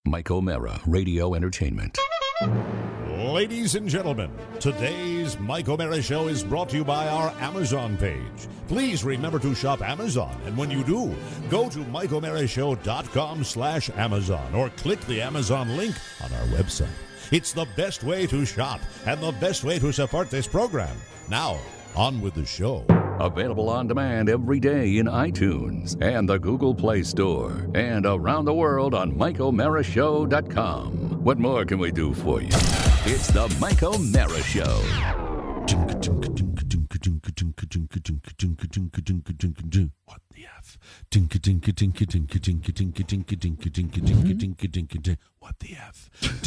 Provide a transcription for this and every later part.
Mike O'Mara, Radio Entertainment. Ladies and gentlemen, today's Mike O'Mara Show is brought to you by our Amazon page. Please remember to shop Amazon, and when you do, go to MikeO'MaraShow.com/Amazon or click the Amazon link on our website. It's the best way to shop and the best way to support this program. Now, on with the show. Available on demand every day in iTunes and the Google Play Store and around the world on MikeO'MaraShow.com. What more can we do for you? It's the Mike O'Mara Show. What the F? What the F?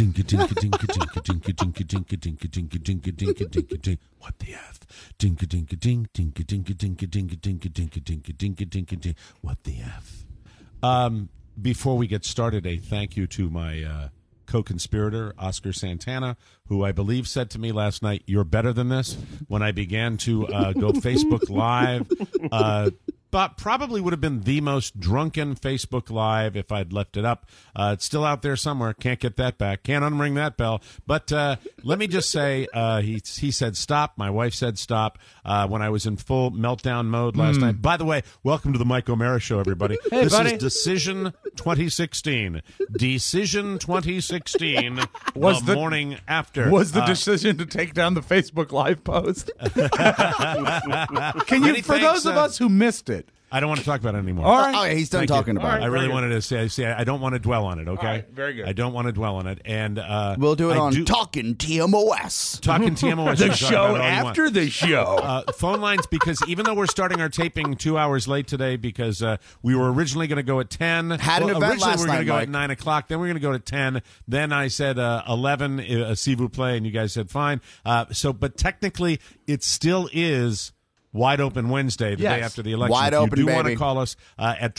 What the F? What the F? Before we get started, a thank you to my co-conspirator, Oscar Santana, who I believe said to me last night, "You're better than this." When I began to go Facebook Live, but probably would have been the most drunken Facebook Live if I'd left it up. It's still out there somewhere. Can't get that back. Can't unring that bell. But let me just say, he said stop. My wife said stop when I was in full meltdown mode last night. By the way, welcome to the Mike O'Mara Show, everybody. Hey, this buddy. is Decision 2016. Decision 2016 Was the the- morning after. Was the decision to take down the Facebook Live post? Can you, Many for thanks, those of us who missed it, I don't want to talk about it anymore. all right. Oh, yeah, he's done Thank you. talking about I it. really Very wanted to say I don't want to dwell on it, okay? All right, very good. I don't want to dwell on it. And We'll do it I on Talking TMOS. Talking TMOS. The you can talk show about it all you want. after the show. Phone lines, because even though we're starting our taping 2 hours late today because we were originally going to go at 10. Had an event originally last we were going to night, go Mike. at 9 o'clock. Then we were going to go to 10. Then I said 11, s'il vous plaît, and you guys said fine. But technically, it still is Wide Open Wednesday, the day Yes. after the election. Wide if open, you do want to baby. call us at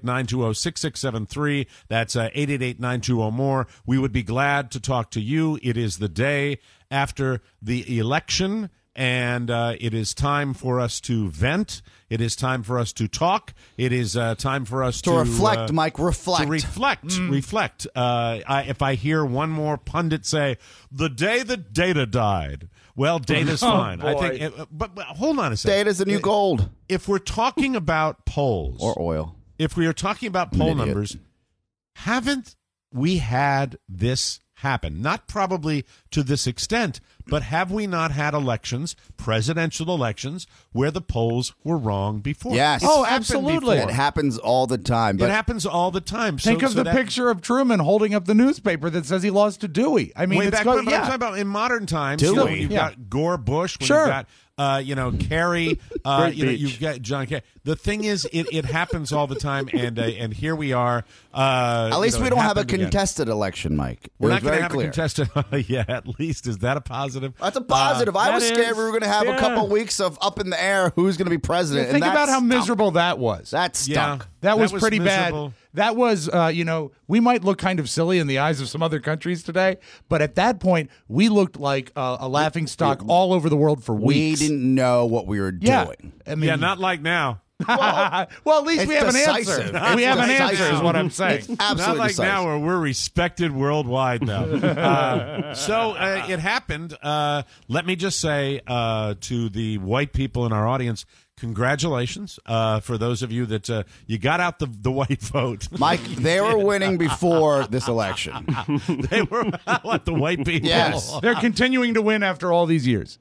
888-920-6673. That's 888-920-MORE. We would be glad to talk to you. It is the day after the election, and it is time for us to vent. It is time for us to talk. It is time for us to reflect, Mike, reflect. To reflect. If I hear one more pundit say, "The day that Data died," well, Data's fine. I boy. think, but hold on a second. Data's the new gold. If we're talking about polls, Or oil. if we are talking about poll idiot. numbers, haven't we had this happen? Not probably to this extent, but have we not had elections, presidential elections, where the polls were wrong before? Yes. It's Oh, happened absolutely. before. It happens all the time. It But happens all the time. Think of the picture of Truman holding up the newspaper that says he lost to Dewey. I mean, Way it's back go- when, but yeah. I'm talking about in modern times. Dewey. When you've Yeah. got Gore Bush, when Sure. you've got Kerry, Great beach. you've got John Kerry. The thing is, it happens all the time, and here we are. at least we it don't have a happened again. contested election, Mike. We're It not was going to very have clear. a contested. Yeah, at least is that a positive? That's a positive. I that was scared is- we were going to have a yeah. couple weeks of up in the air who's going to be president. Think and about that how stunk. miserable that was. That stunk. Yeah. That was That was pretty miserable. bad. That was, we might look kind of silly in the eyes of some other countries today, but at that point, we looked like a laughing stock all over the world for We weeks. didn't know what we were Yeah. doing. I mean, Yeah, not like now. well, at least It's we have decisive. an answer. We have an answer, is what I'm saying. It's absolutely Not like decisive. now where we're respected worldwide now. So it happened. Let me just say to the white people in our audience, congratulations for those of you that you got out the white vote. Mike, they were winning before this election. They were what, the white people. Yes. They're continuing to win after all these years.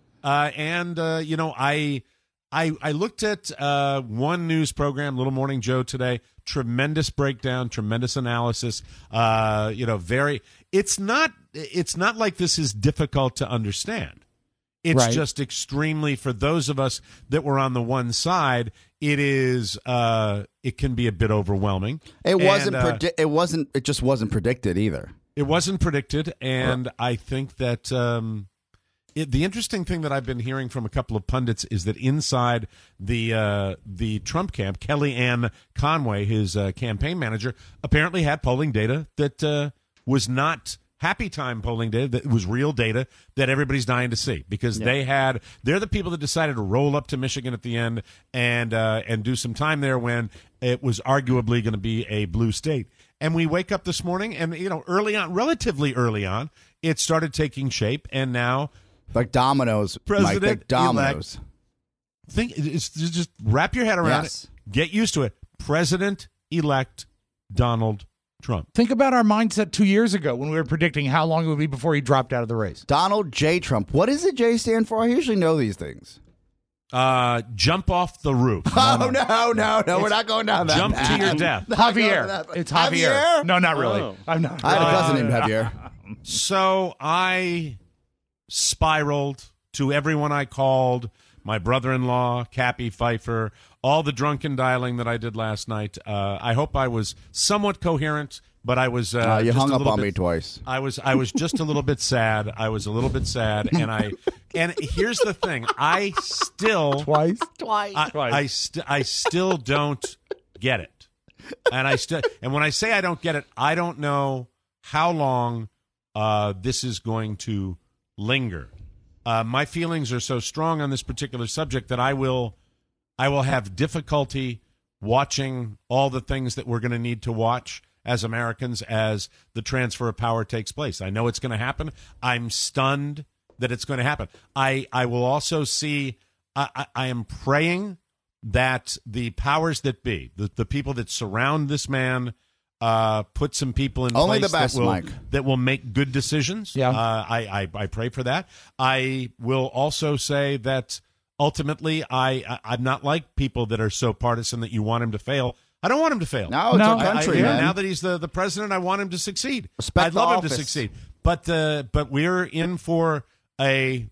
I looked at one news program, Little Morning Joe, today. Tremendous breakdown, tremendous analysis. It's not like this is difficult to understand. It's Right. just extremely, for those of us that were on the one side, it is. It can be a bit overwhelming. It wasn't. And, It just wasn't predicted either. it wasn't predicted, and I think that the interesting thing that I've been hearing from a couple of pundits is that inside the Trump camp, Kellyanne Conway, his campaign manager, apparently had polling data that was not happy time polling data, that was real data that everybody's dying to see, because they're the people that decided to roll up to Michigan at the end and do some time there when it was arguably going to be a blue state. And we wake up this morning, and early on, relatively early on, it started taking shape, and now Like dominoes, Mike, like President-elect dominoes. just wrap your head around Yes. it. Get used to it. President-elect Donald Trump. Think about our mindset 2 years ago when we were predicting how long it would be before he dropped out of the race. Donald J. Trump. What does the J stand for? I usually know these things. Jump off the roof. No, we're not going down that Jump path. to your death. Javier. It's Javier. Javier? No, not really. Oh. I'm not. I had a cousin named Javier. So I spiraled to everyone I called, my brother-in-law, Cappy Pfeiffer, all the drunken dialing that I did last night. I hope I was somewhat coherent, but I was You just hung a up little on me bit- twice. I was just a little bit sad. I was a little bit sad, and here's the thing: I still Twice? I still don't get it, and when I say I don't get it, I don't know how long this is going to linger. My feelings are so strong on this particular subject that I will have difficulty watching all the things that we're going to need to watch as Americans as the transfer of power takes place. I know it's going to happen. I'm stunned that it's going to happen. I will also see, I am praying that the powers that be, the people that surround this man, put some people in Only place the best, Mike. that will make good decisions. Yeah. I pray for that. I will also say that ultimately I'm not like people that are so partisan that you want him to fail. I don't want him to fail. No, it's No, our country, I- man. Now that he's the president, I want him to succeed. Respect I'd the love him to office. succeed. But we're in for a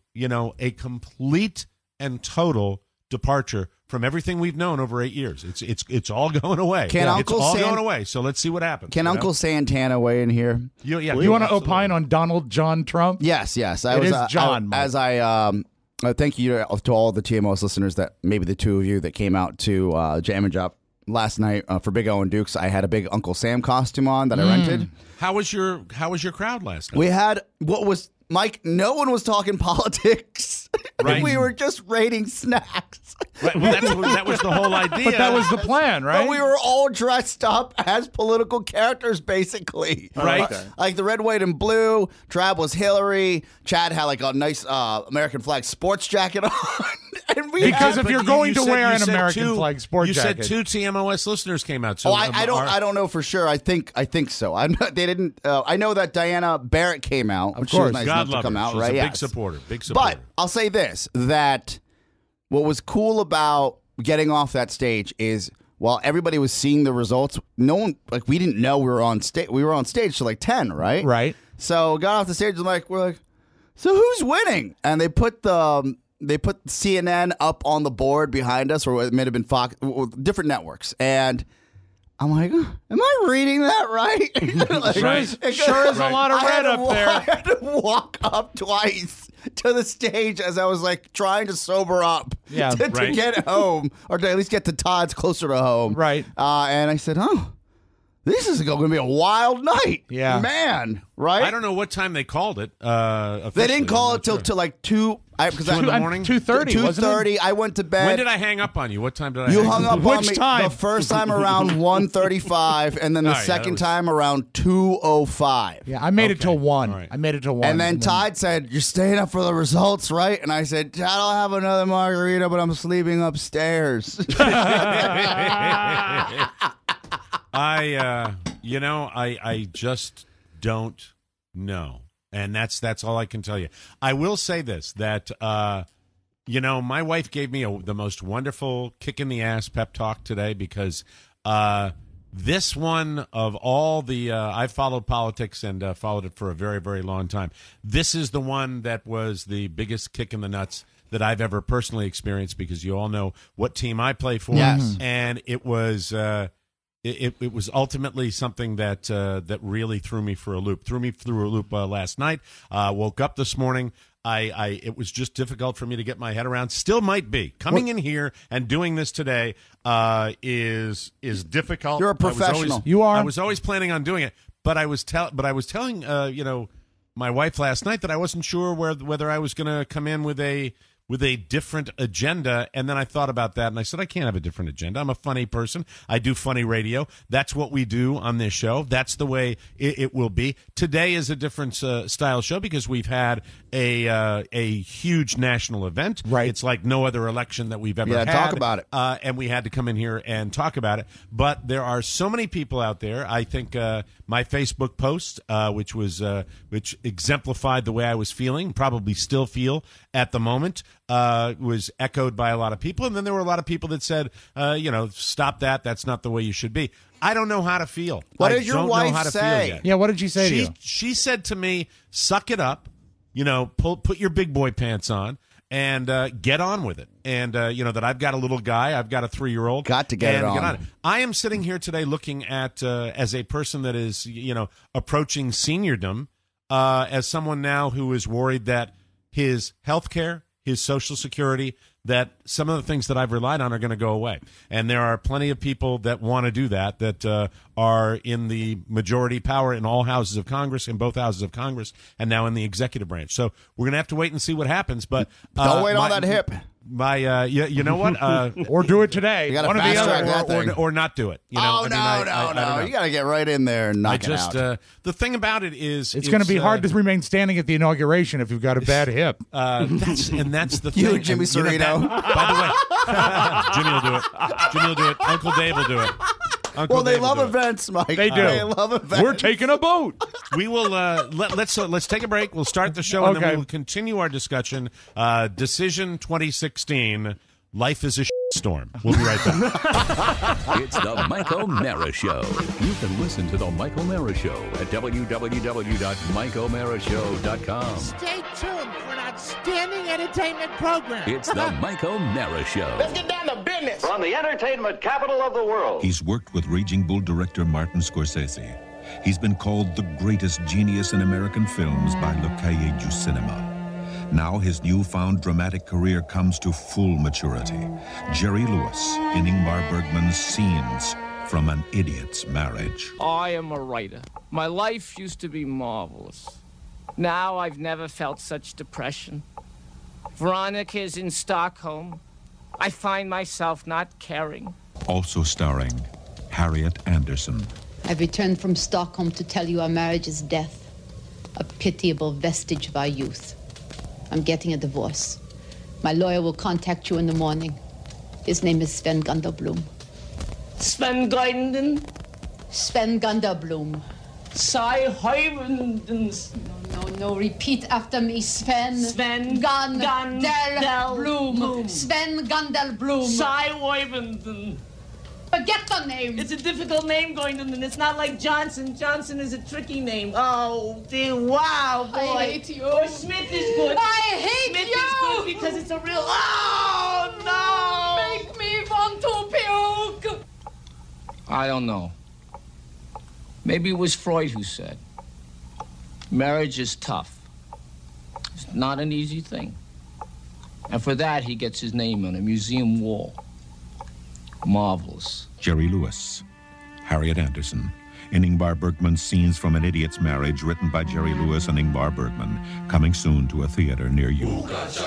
complete and total departure from everything we've known over 8 years. It's all going away. Can it's Uncle all Sam- going away. So let's see what happens. Can Uncle Santana weigh in here? You You want to absolutely. opine on Donald John Trump? Yes. It is John, Mike. As thank you to all the TMOS listeners, that maybe the two of you that came out to Jam and Jop last night for Big O and Dukes. I had a big Uncle Sam costume on that I rented. How was your crowd last night? We had what was Mike. No one was talking politics. Right. We were just rating snacks. Right, well, that was the whole idea. But that was the plan, right? But we were all dressed up as political characters, basically. Right. Like the red, white, and blue. Trav was Hillary. Chad had like a nice American flag sports jacket on. And we Because had, if you're But going to said- wear you an said American flag sport you jacket. said two TMOS listeners came out. So I don't know for sure. I think so. I'm not, they didn't. I know that Diana Barrett came out, which she was course. nice God enough to love come her. out. She's Right? a big Yes. supporter. Big supporter. But I'll say this: that what was cool about getting off that stage is while everybody was seeing the results, no one we didn't know we were on stage. We were on stage till like 10, right? Right. So got off the stage and we're like, so who's winning? And they put CNN up on the board behind us, or it may have been Fox, different networks, and I'm like, am I reading that right? Like, Right. Sure is a lot of red up there. I had to walk up twice to the stage as I was like trying to sober up Yeah. to Right. get home, or to at least get to Todd's closer to home. Right. And I said, this is going to be a wild night. Yeah. Man, right? I don't know what time they called it. They Officially. didn't call I'm it not till sure. to like 2. Because 2 in the morning? 2:30, wasn't it? 2:30. I went to bed. When did I hang up on you? What time did I? You hang hung up on Which me time? the first time around 1:35, and then the All right, that second was- time around 2:05. Yeah, I made it till 1. All right. I made it till 1. And then Todd said, "You're staying up for the results, right?" And I said, "Todd, I'll have another margarita, but I'm sleeping upstairs." I just don't know, and that's all I can tell you. I will say this: that my wife gave me the most wonderful kick in the ass pep talk today, because this one of all the I've followed politics and followed it for a very, very long time. This is the one that was the biggest kick in the nuts that I've ever personally experienced, because you all know what team I play for. Yes. And it was it was ultimately something that that really threw me through a loop last night. Woke up this morning. It was just difficult for me to get my head around. Still might be. Coming in here and doing this today is difficult. You're a professional. You are. I was always planning on doing it, but I was telling my wife last night that I wasn't sure whether I was going to come in with a with a different agenda. And then I thought about that, and I said, I can't have a different agenda. I'm a funny person. I do funny radio. That's what we do on this show. That's the way it will be. Today is a different style show because we've had a huge national event. Right. It's like no other election that we've ever had. Talk about it. And we had to come in here and talk about it. But there are so many people out there. I think my Facebook post, which exemplified the way I was feeling, probably still feel at the moment, was echoed by a lot of people. And then there were a lot of people that said, stop that. That's not the way you should be. I don't know how to feel. What I did your don't know wife how to say? feel yet. Yeah, what did she say to you? She said to me, suck it up, put your big boy pants on, and get on with it. And, that I've got a little guy. I've got a 3-year-old. Got to get it on. I am sitting here today looking at, as a person that is, approaching seniordom, as someone now who is worried that his health care, his Social Security, that some of the things that I've relied on are going to go away. And there are plenty of people that want to do that are in the majority power in all houses of Congress, in both houses of Congress, and now in the executive branch. So we're going to have to wait and see what happens. But don't wait on that hip. You know what? Or do it today. You gotta One or the fast other. track that thing. Or not do it. No. I don't know. You got to get right in there and knock it out. The thing about it is, It's going to be hard to remain standing at the inauguration if you've got a bad hip. That's the thing. You, Jimmy Serino. By the way, Jimmy will do it. Jimmy will do it. Uncle Dave will do it. They love events, Mike. They do. They love events. We're taking a boat. We will let's take a break. We'll start the show and then Okay. we will continue our discussion. Decision 2016. Life is a storm. We'll be right back. It's the Mike O'Mara Show. You can listen to the Mike O'Mara Show at www.mikeomarashow.com. Stay tuned for an outstanding entertainment program. It's the Mike O'Mara Show. Let's get down to business. From the entertainment capital of the world. He's worked with Raging Bull director Martin Scorsese. He's been called the greatest genius in American films by Le Cahiers du Cinema. Now his newfound dramatic career comes to full maturity. Jerry Lewis in Ingmar Bergman's Scenes from an Idiot's Marriage. I am a writer. My life used to be marvelous. Now I've never felt such depression. Veronica is in Stockholm. I find myself not caring. Also starring Harriet Anderson. I've returned from Stockholm to tell you our marriage is death, a pitiable vestige of our youth. I'm getting a divorce. My lawyer will contact you in the morning. His name is Sven Gunderblom. Sven Guynden, Sven Gunderblom. Cy Hoivendens, No, repeat after me. Sven Gunderblom. Sven Gunderblom. Cy Hoivenden. Forget the name. It's a difficult name, Guynden. It's not like Johnson. Johnson is a tricky name. Oh, dear, wow, boy. I hate you. Or Smith is good. I hate Smith you. is good because it's a real... Oh, no! Make me want to puke. I don't know. Maybe it was Freud who said, marriage is tough. It's not an easy thing. And for that, he gets his name on a museum wall. Marvelous. Jerry Lewis. Harriet Anderson. In Ingmar Bergman's Scenes from an Idiot's Marriage, written by Jerry Lewis and Ingmar Bergman. Coming soon to a theater near you.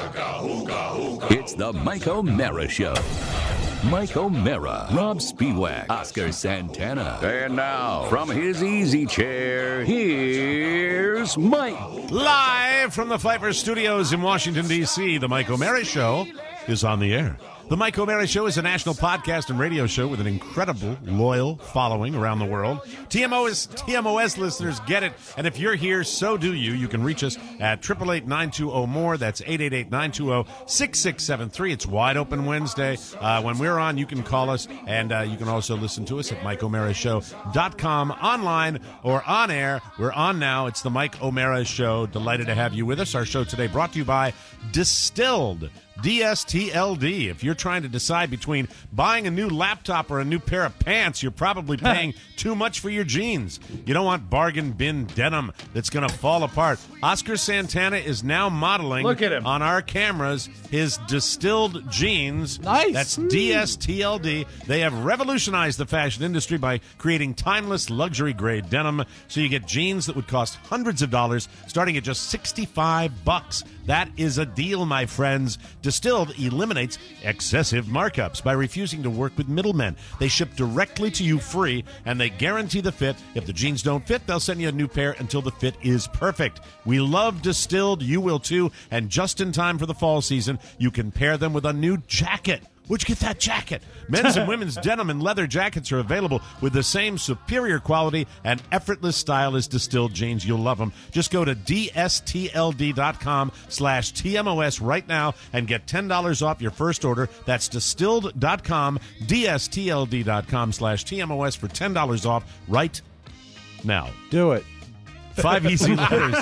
It's the Mike O'Mara Show. Mike O'Mara, Rob Spiewak, Oscar Santana. And now, from his easy chair, here's Mike. Live from the Pfeiffer Studios in Washington, D.C., the Mike O'Mara Show is on the air. The Mike O'Mara Show is a national podcast and radio show with an incredible, loyal following around the world. TMOS listeners get it, and if you're here, so do you. You can reach us at 888-920-MORE. That's 888-920-6673. It's Wide Open Wednesday. When we're on, you can call us, and you can also listen to us at MikeO'MaraShow.com, online or on air. We're on now. It's the Mike O'Mara Show. Delighted to have you with us. Our show today brought to you by Distilled. DSTLD. If you're trying to decide between buying a new laptop or a new pair of pants, you're probably paying too much for your jeans. You don't want bargain bin denim that's going to fall apart. Oscar Santana is now modeling Look at him. on our cameras his distilled jeans. Nice. That's DSTLD. They have revolutionized the fashion industry by creating timeless luxury-grade denim, so you get jeans that would cost hundreds of dollars, starting at just $65. That is a deal, my friends. Distilled eliminates excessive markups by refusing to work with middlemen. They ship directly to you free, and they guarantee the fit. If the jeans don't fit, they'll send you a new pair until the fit is perfect. We love Distilled. You will too. And just in time for the fall season, you can pair them with a new jacket. Where'd you get that jacket? Men's and women's denim and leather jackets are available with the same superior quality and effortless style as Distilled jeans. You'll love them. Just go to dstld.com/TMOS right now and get $10 off your first order. That's distilled.com, dstld.com/TMOS for $10 off right now. Do it. 5 easy letters.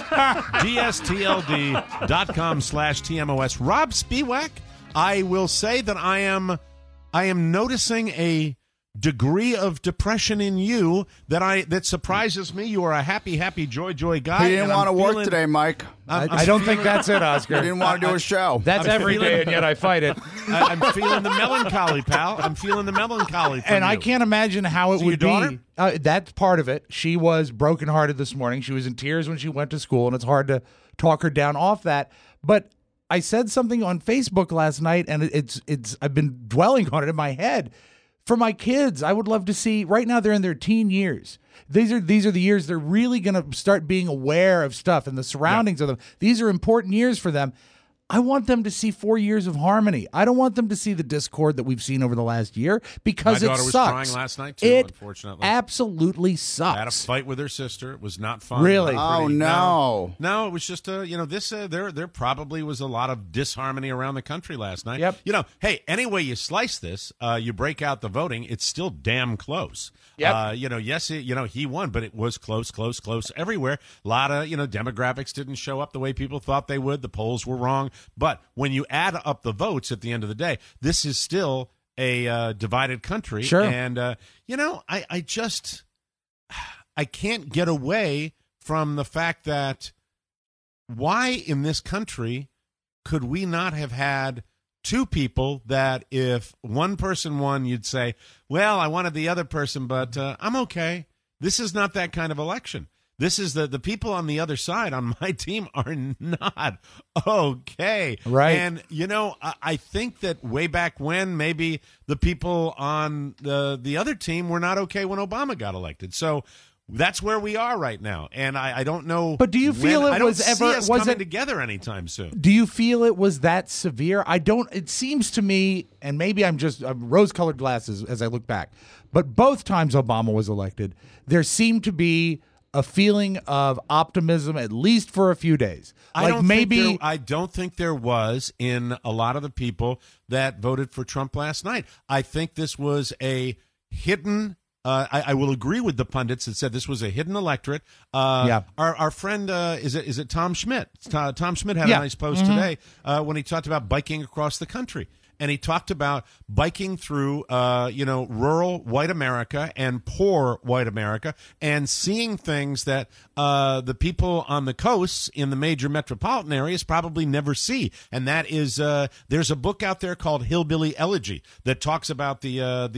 dstld.com/TMOS. Rob Spiewak, I will say that I am noticing a degree of depression in you that surprises me. You are a happy joy guy. He didn't want to work today, Mike. I don't think that's it, Oscar. He didn't want to do a show. That's every day, and yet I fight it. I'm feeling the melancholy, pal. I'm feeling the melancholy from And you. I can't imagine how it So would your daughter? be. That's part of it. She was brokenhearted this morning. She was in tears when she went to school, and it's hard to talk her down off that. But I said something on Facebook last night, and it's I've been dwelling on it in my head. For my kids, I would love to see, right now they're in their teen years. These are the years they're really going to start being aware of stuff and the surroundings of them. These are important years for them. I want them to see 4 years of harmony. I don't want them to see the discord that we've seen over the last year because My it daughter was sucks. crying last night, too, it unfortunately. absolutely sucks. I had a fight with her sister. It was not fun. Really? Oh, no. No, it was just there probably was a lot of disharmony around the country last night. Yep. Hey, any way you slice this, you break out the voting, it's still damn close. Yep. Yes, he won, but it was close everywhere. A lot of, demographics didn't show up the way people thought they would. The polls were wrong. But when you add up the votes at the end of the day, this is still a divided country. Sure. And, I can't get away from the fact that why in this country could we not have had two people that if one person won, you'd say, well, I wanted the other person, but I'm okay. This is not that kind of election. This is the people on the other side on my team are not okay. Right. And, I think that way back when, maybe the people on the other team were not okay when Obama got elected. So that's where we are right now. And I don't know. But do you feel I don't was see ever us was coming it together anytime soon? Do you feel it was that severe? I don't. It seems to me, and maybe I'm just rose-colored glasses as I look back, but both times Obama was elected, there seemed to be a feeling of optimism, at least for a few days. I don't think there was in a lot of the people that voted for Trump last night. I think this was a hidden. I will agree with the pundits that said this was a hidden electorate. Our friend is it Tom Schmidt? Tom Schmidt had a nice post today when he talked about biking across the country. And he talked about biking through, rural white America and poor white America and seeing things that the people on the coasts in the major metropolitan areas probably never see. And that is, there's a book out there called Hillbilly Elegy that talks about the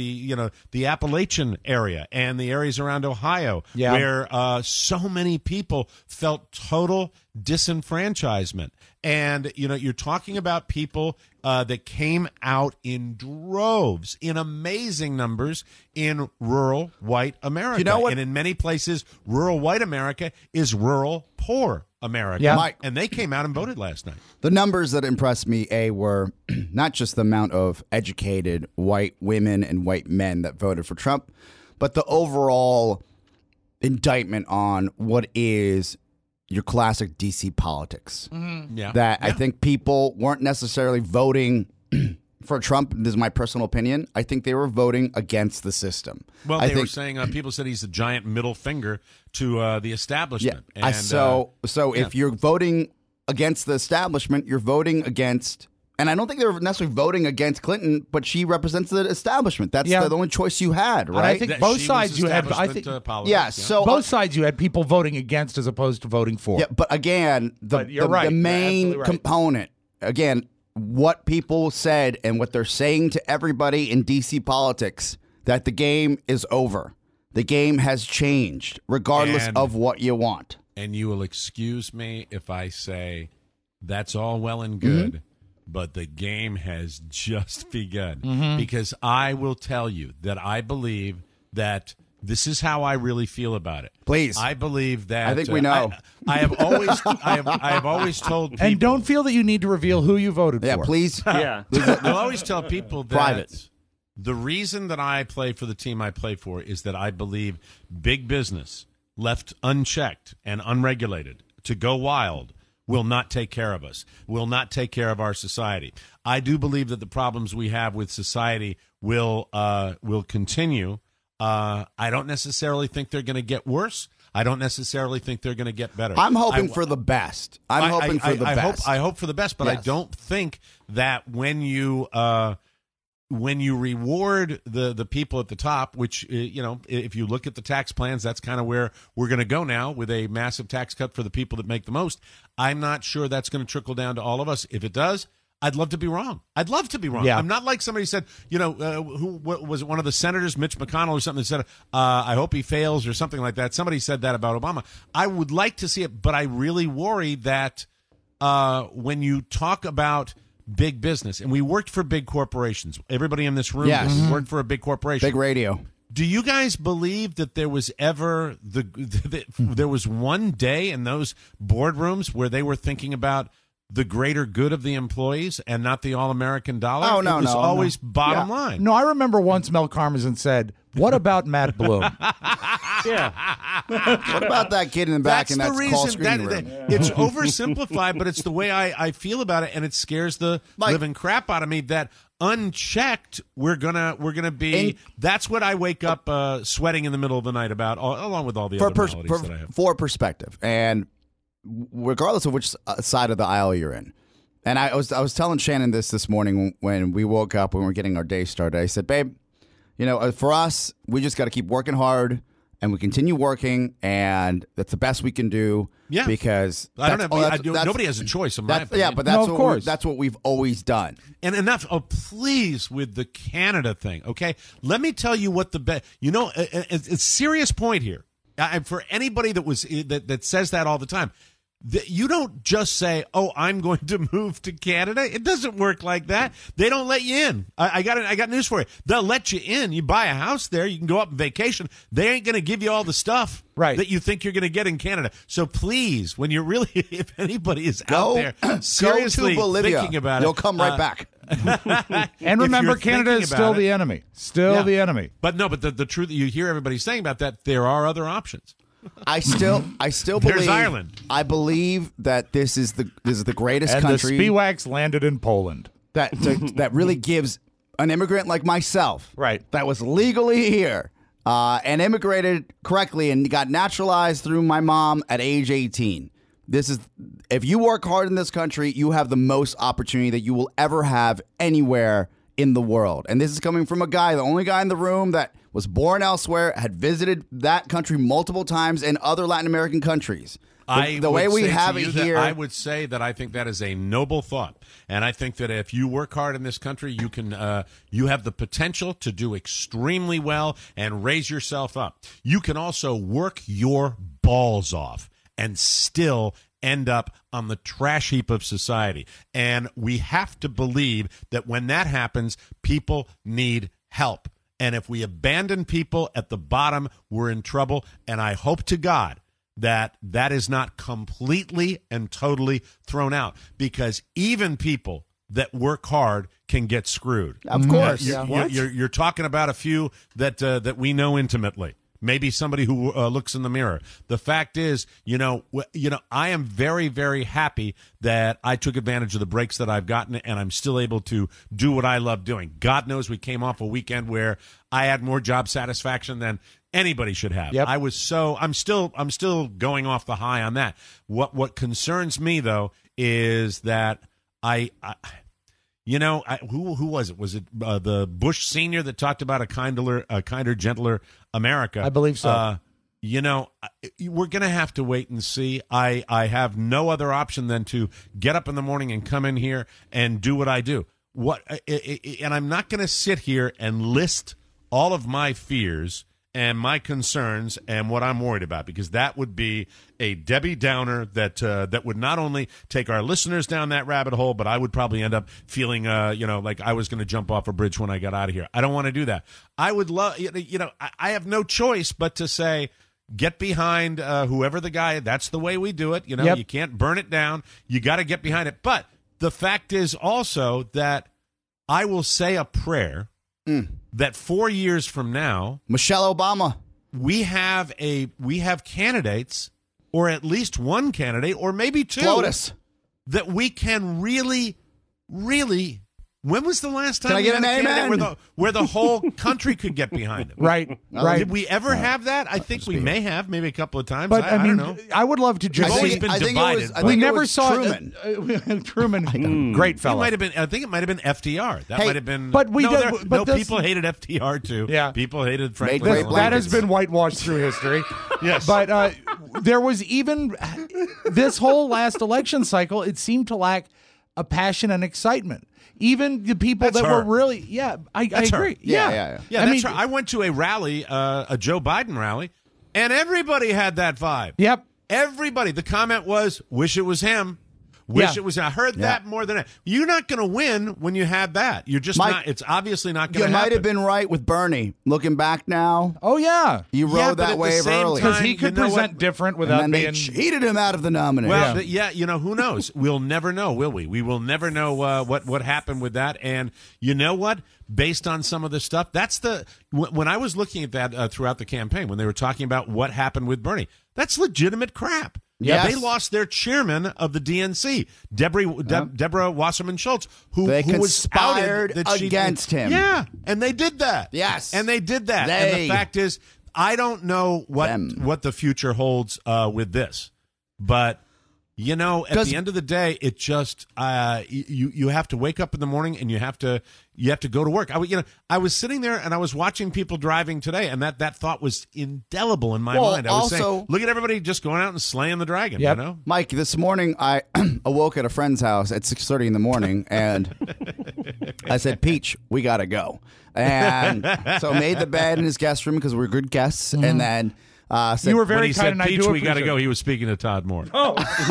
Appalachian area and the areas around Ohio where so many people felt total disenfranchisement. And, you're talking about people that came out in droves, in amazing numbers in rural white America. You know what? And in many places, rural white America is rural poor America. Yeah. Mike, and they came out and voted last night. the numbers that impressed me, were not just the amount of educated white women and white men that voted for Trump, but the overall indictment on what is your classic DC politics. Yeah. I think people weren't necessarily voting for Trump. This is my personal opinion. I think they were voting against the system. Well, they were saying people said he's a giant middle finger to the establishment. Yeah. And, If you're voting against the establishment, you're voting against. And I don't think they were necessarily voting against Clinton, but she represents the establishment. That's the only choice you had, right? And I think both sides you had. I think both sides you had people voting against as opposed to voting for. Yeah, but again, the main component, again, what people said and what they're saying to everybody in DC politics, that the game is over. The game has changed, regardless of what you want. And you will excuse me if I say that's all well and good. but the game has just begun. Because I will tell you that I believe that this is how I really feel about it. Please. I believe that. I think we know. I have always told people. And don't feel that you need to reveal who you voted Yeah, for. please. Yeah. I'll always tell people that Private. the reason that I play for the team I play for is that I believe big business, left unchecked and unregulated to go wild, will not take care of us, will not take care of our society. I do believe that the problems we have with society will continue. I don't necessarily think they're going to get worse. I don't necessarily think they're going to get better. I'm hoping for the best. I'm hoping for the best. I hope for the best, but I Yes. don't think that when you reward the people at the top, which if you look at the tax plans, that's kind of where we're going to go now with a massive tax cut for the people that make the most. I'm not sure that's going to trickle down to all of us. If it does, I'd love to be wrong. I'd love to be wrong. Yeah. I'm not like somebody said, what was it, one of the senators, Mitch McConnell or something, that said, I hope he fails or something like that. Somebody said that about Obama. I would like to see it, but I really worry that when you talk about big business, and we worked for big corporations. Everybody in this room worked for a big corporation. Big radio. Do you guys believe that there was ever there was one day in those boardrooms where they were thinking about the greater good of the employees and not the all-American dollar? Oh, no, it was no, always no. bottom line. No, I remember once Mel Karmazin said, "What about Matt Bloom?" Yeah. What about that kid in the back in that the call reason screening that, room? it's oversimplified, but it's the way I feel about it, and it scares the living crap out of me that unchecked we're gonna be. That's what I wake up sweating in the middle of the night about, along with all the other maladies that I have. For perspective, and regardless of which side of the aisle you're in. And I was telling Shannon this morning when we woke up, when we were getting our day started. I said, babe, for us, we just got to keep working hard, and we continue working, and that's the best we can do. Yeah, because nobody has a choice. In my opinion. Yeah, but that's what we've always done. And enough. Oh, please, with the Canada thing. Okay, let me tell you what the best. It's a serious point here. For anybody that says that all the time. You don't just say, "Oh, I'm going to move to Canada." It doesn't work like that. They don't let you in. I got news for you. They'll let you in. You buy a house there. You can go up on vacation. They ain't going to give you all the stuff that you think you're going to get in Canada. So please, when you're really, if anybody is out there seriously go to Bolivia. thinking about You'll it, come right back. And remember, Canada is still the enemy. The enemy. But no, but the truth, you hear everybody saying about that, there are other options. I still believe there's Ireland. I believe that this is the greatest and country. The Spiewaks landed in Poland. That really gives an immigrant like myself, right, that was legally here and immigrated correctly and got naturalized through my mom at age 18. If you work hard in this country, you have the most opportunity that you will ever have anywhere in the world. And this is coming from the only guy in the room that was born elsewhere, had visited that country multiple times and other Latin American countries. The way we have it here, I would say that I think that is a noble thought, and I think that if you work hard in this country, you can. You have the potential to do extremely well and raise yourself up. You can also work your balls off and still end up on the trash heap of society. And we have to believe that when that happens, people need help. And if we abandon people at the bottom, we're in trouble. And I hope to God that is not completely and totally thrown out, because even people that work hard can get screwed. Of course. You're talking about a few that we know intimately. Maybe somebody who looks in the mirror. The fact is, I am very, very happy that I took advantage of the breaks that I've gotten, and I'm still able to do what I love doing. God knows we came off a weekend where I had more job satisfaction than anybody should have. Yep. I'm still going off the high on that. What concerns me though is that who was it? Was it the Bush Senior that talked about a kinder, gentler America? I believe so. We're going to have to wait and see. I have no other option than to get up in the morning and come in here and do what I do. And I'm not going to sit here and list all of my fears and my concerns and what I'm worried about, because that would be a Debbie Downer that would not only take our listeners down that rabbit hole, but I would probably end up feeling, like I was going to jump off a bridge when I got out of here. I don't want to do that. I would love, I have no choice but to say, get behind whoever the guy. That's the way we do it. You can't burn it down. You got to get behind it. But the fact is also that I will say a prayer that 4 years from now, Michelle Obama, we have candidates, or at least one candidate, or maybe two, Lotus, that we can really, really. When was the last time Can I we get had an a candidate amen? where the whole country could get behind him? Right. Did we ever have that? I think we may have, maybe a couple of times. But I don't know. I would love to just We've always see. been I think divided. it was, I We think it never was saw Truman. Truman, great It fellow. might have been. I think it might have been FDR. That Hey, might have been. but we no, did- there- but no, this- people hated FDR too. Yeah. People hated Franklin. Great Delano. that has blankets. been whitewashed through history. Yes. But there was even this whole last election cycle, it seemed to lack a passion and excitement. Even the people That's that her. were really, I That's her. agree. Yeah. Yeah, that's right. I went to a rally, a Joe Biden rally, and everybody had that vibe. Yep. Everybody. The comment was, "Wish it was him." Wish Yeah. it was. I heard that more than that. You're not going to win when you have that. You're just Mike, not. It's obviously not You going to happen. might have been right with Bernie. Looking back now, Oh, yeah. you Yeah, rode but at that the wave same early. Because time, he you could know present what? different And without then they being. cheated him out of the nomination. Well, who knows? We'll never know, will we? We will never know what happened with that. And you know what? Based on some of the stuff, that's when I was looking at that throughout the campaign, when they were talking about what happened with Bernie, that's legitimate crap. Yes. They lost their chairman of the DNC, Deborah Wasserman Schultz, who They was conspired outed that against him. Yeah, and they did that. Yes. and they did that. And the fact is, I don't know what the future holds with this, but at the end of the day, it just you have to wake up in the morning and you have to go to work. I was sitting there and I was watching people driving today, and that thought was indelible in my mind. I was saying, look at everybody just going out and slaying the dragon. Yep. Mike, this morning I awoke at a friend's house at 6:30 in the morning, and I said, "Peach, we gotta go." And so made the bed in his guest room because we're good guests, and then. Said, You were When very he kind, said, and I "Peach, do we got to appreciate go," it. he was speaking to Todd Moore. Oh,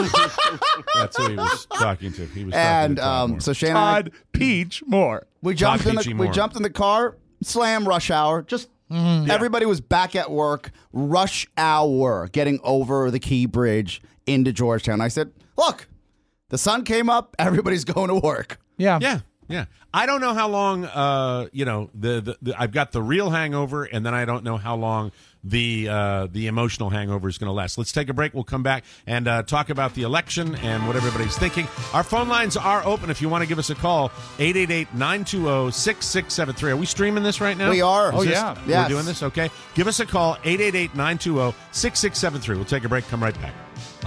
That's who he was talking to. He was talking and to Todd Moore. so Shannon, and I, Todd Peach Moore. we jumped in Peachy the Moore. we jumped in the car, slam rush hour. Just everybody was back at work. Rush hour, getting over the Key Bridge into Georgetown. I said, "Look, the sun came up. Everybody's going to work." Yeah. Yeah. I don't know how long. I've got the real hangover, and then I don't know how long the emotional hangover is going to last. Let's take a break. We'll come back and talk about the election and what everybody's thinking. Our phone lines are open if you want to give us a call. 888-920-6673. Are we streaming this right now? We are. Is Oh, this- yeah. We're Yes. doing this. Okay. Give us a call. 888-920-6673. We'll take a break. Come right back.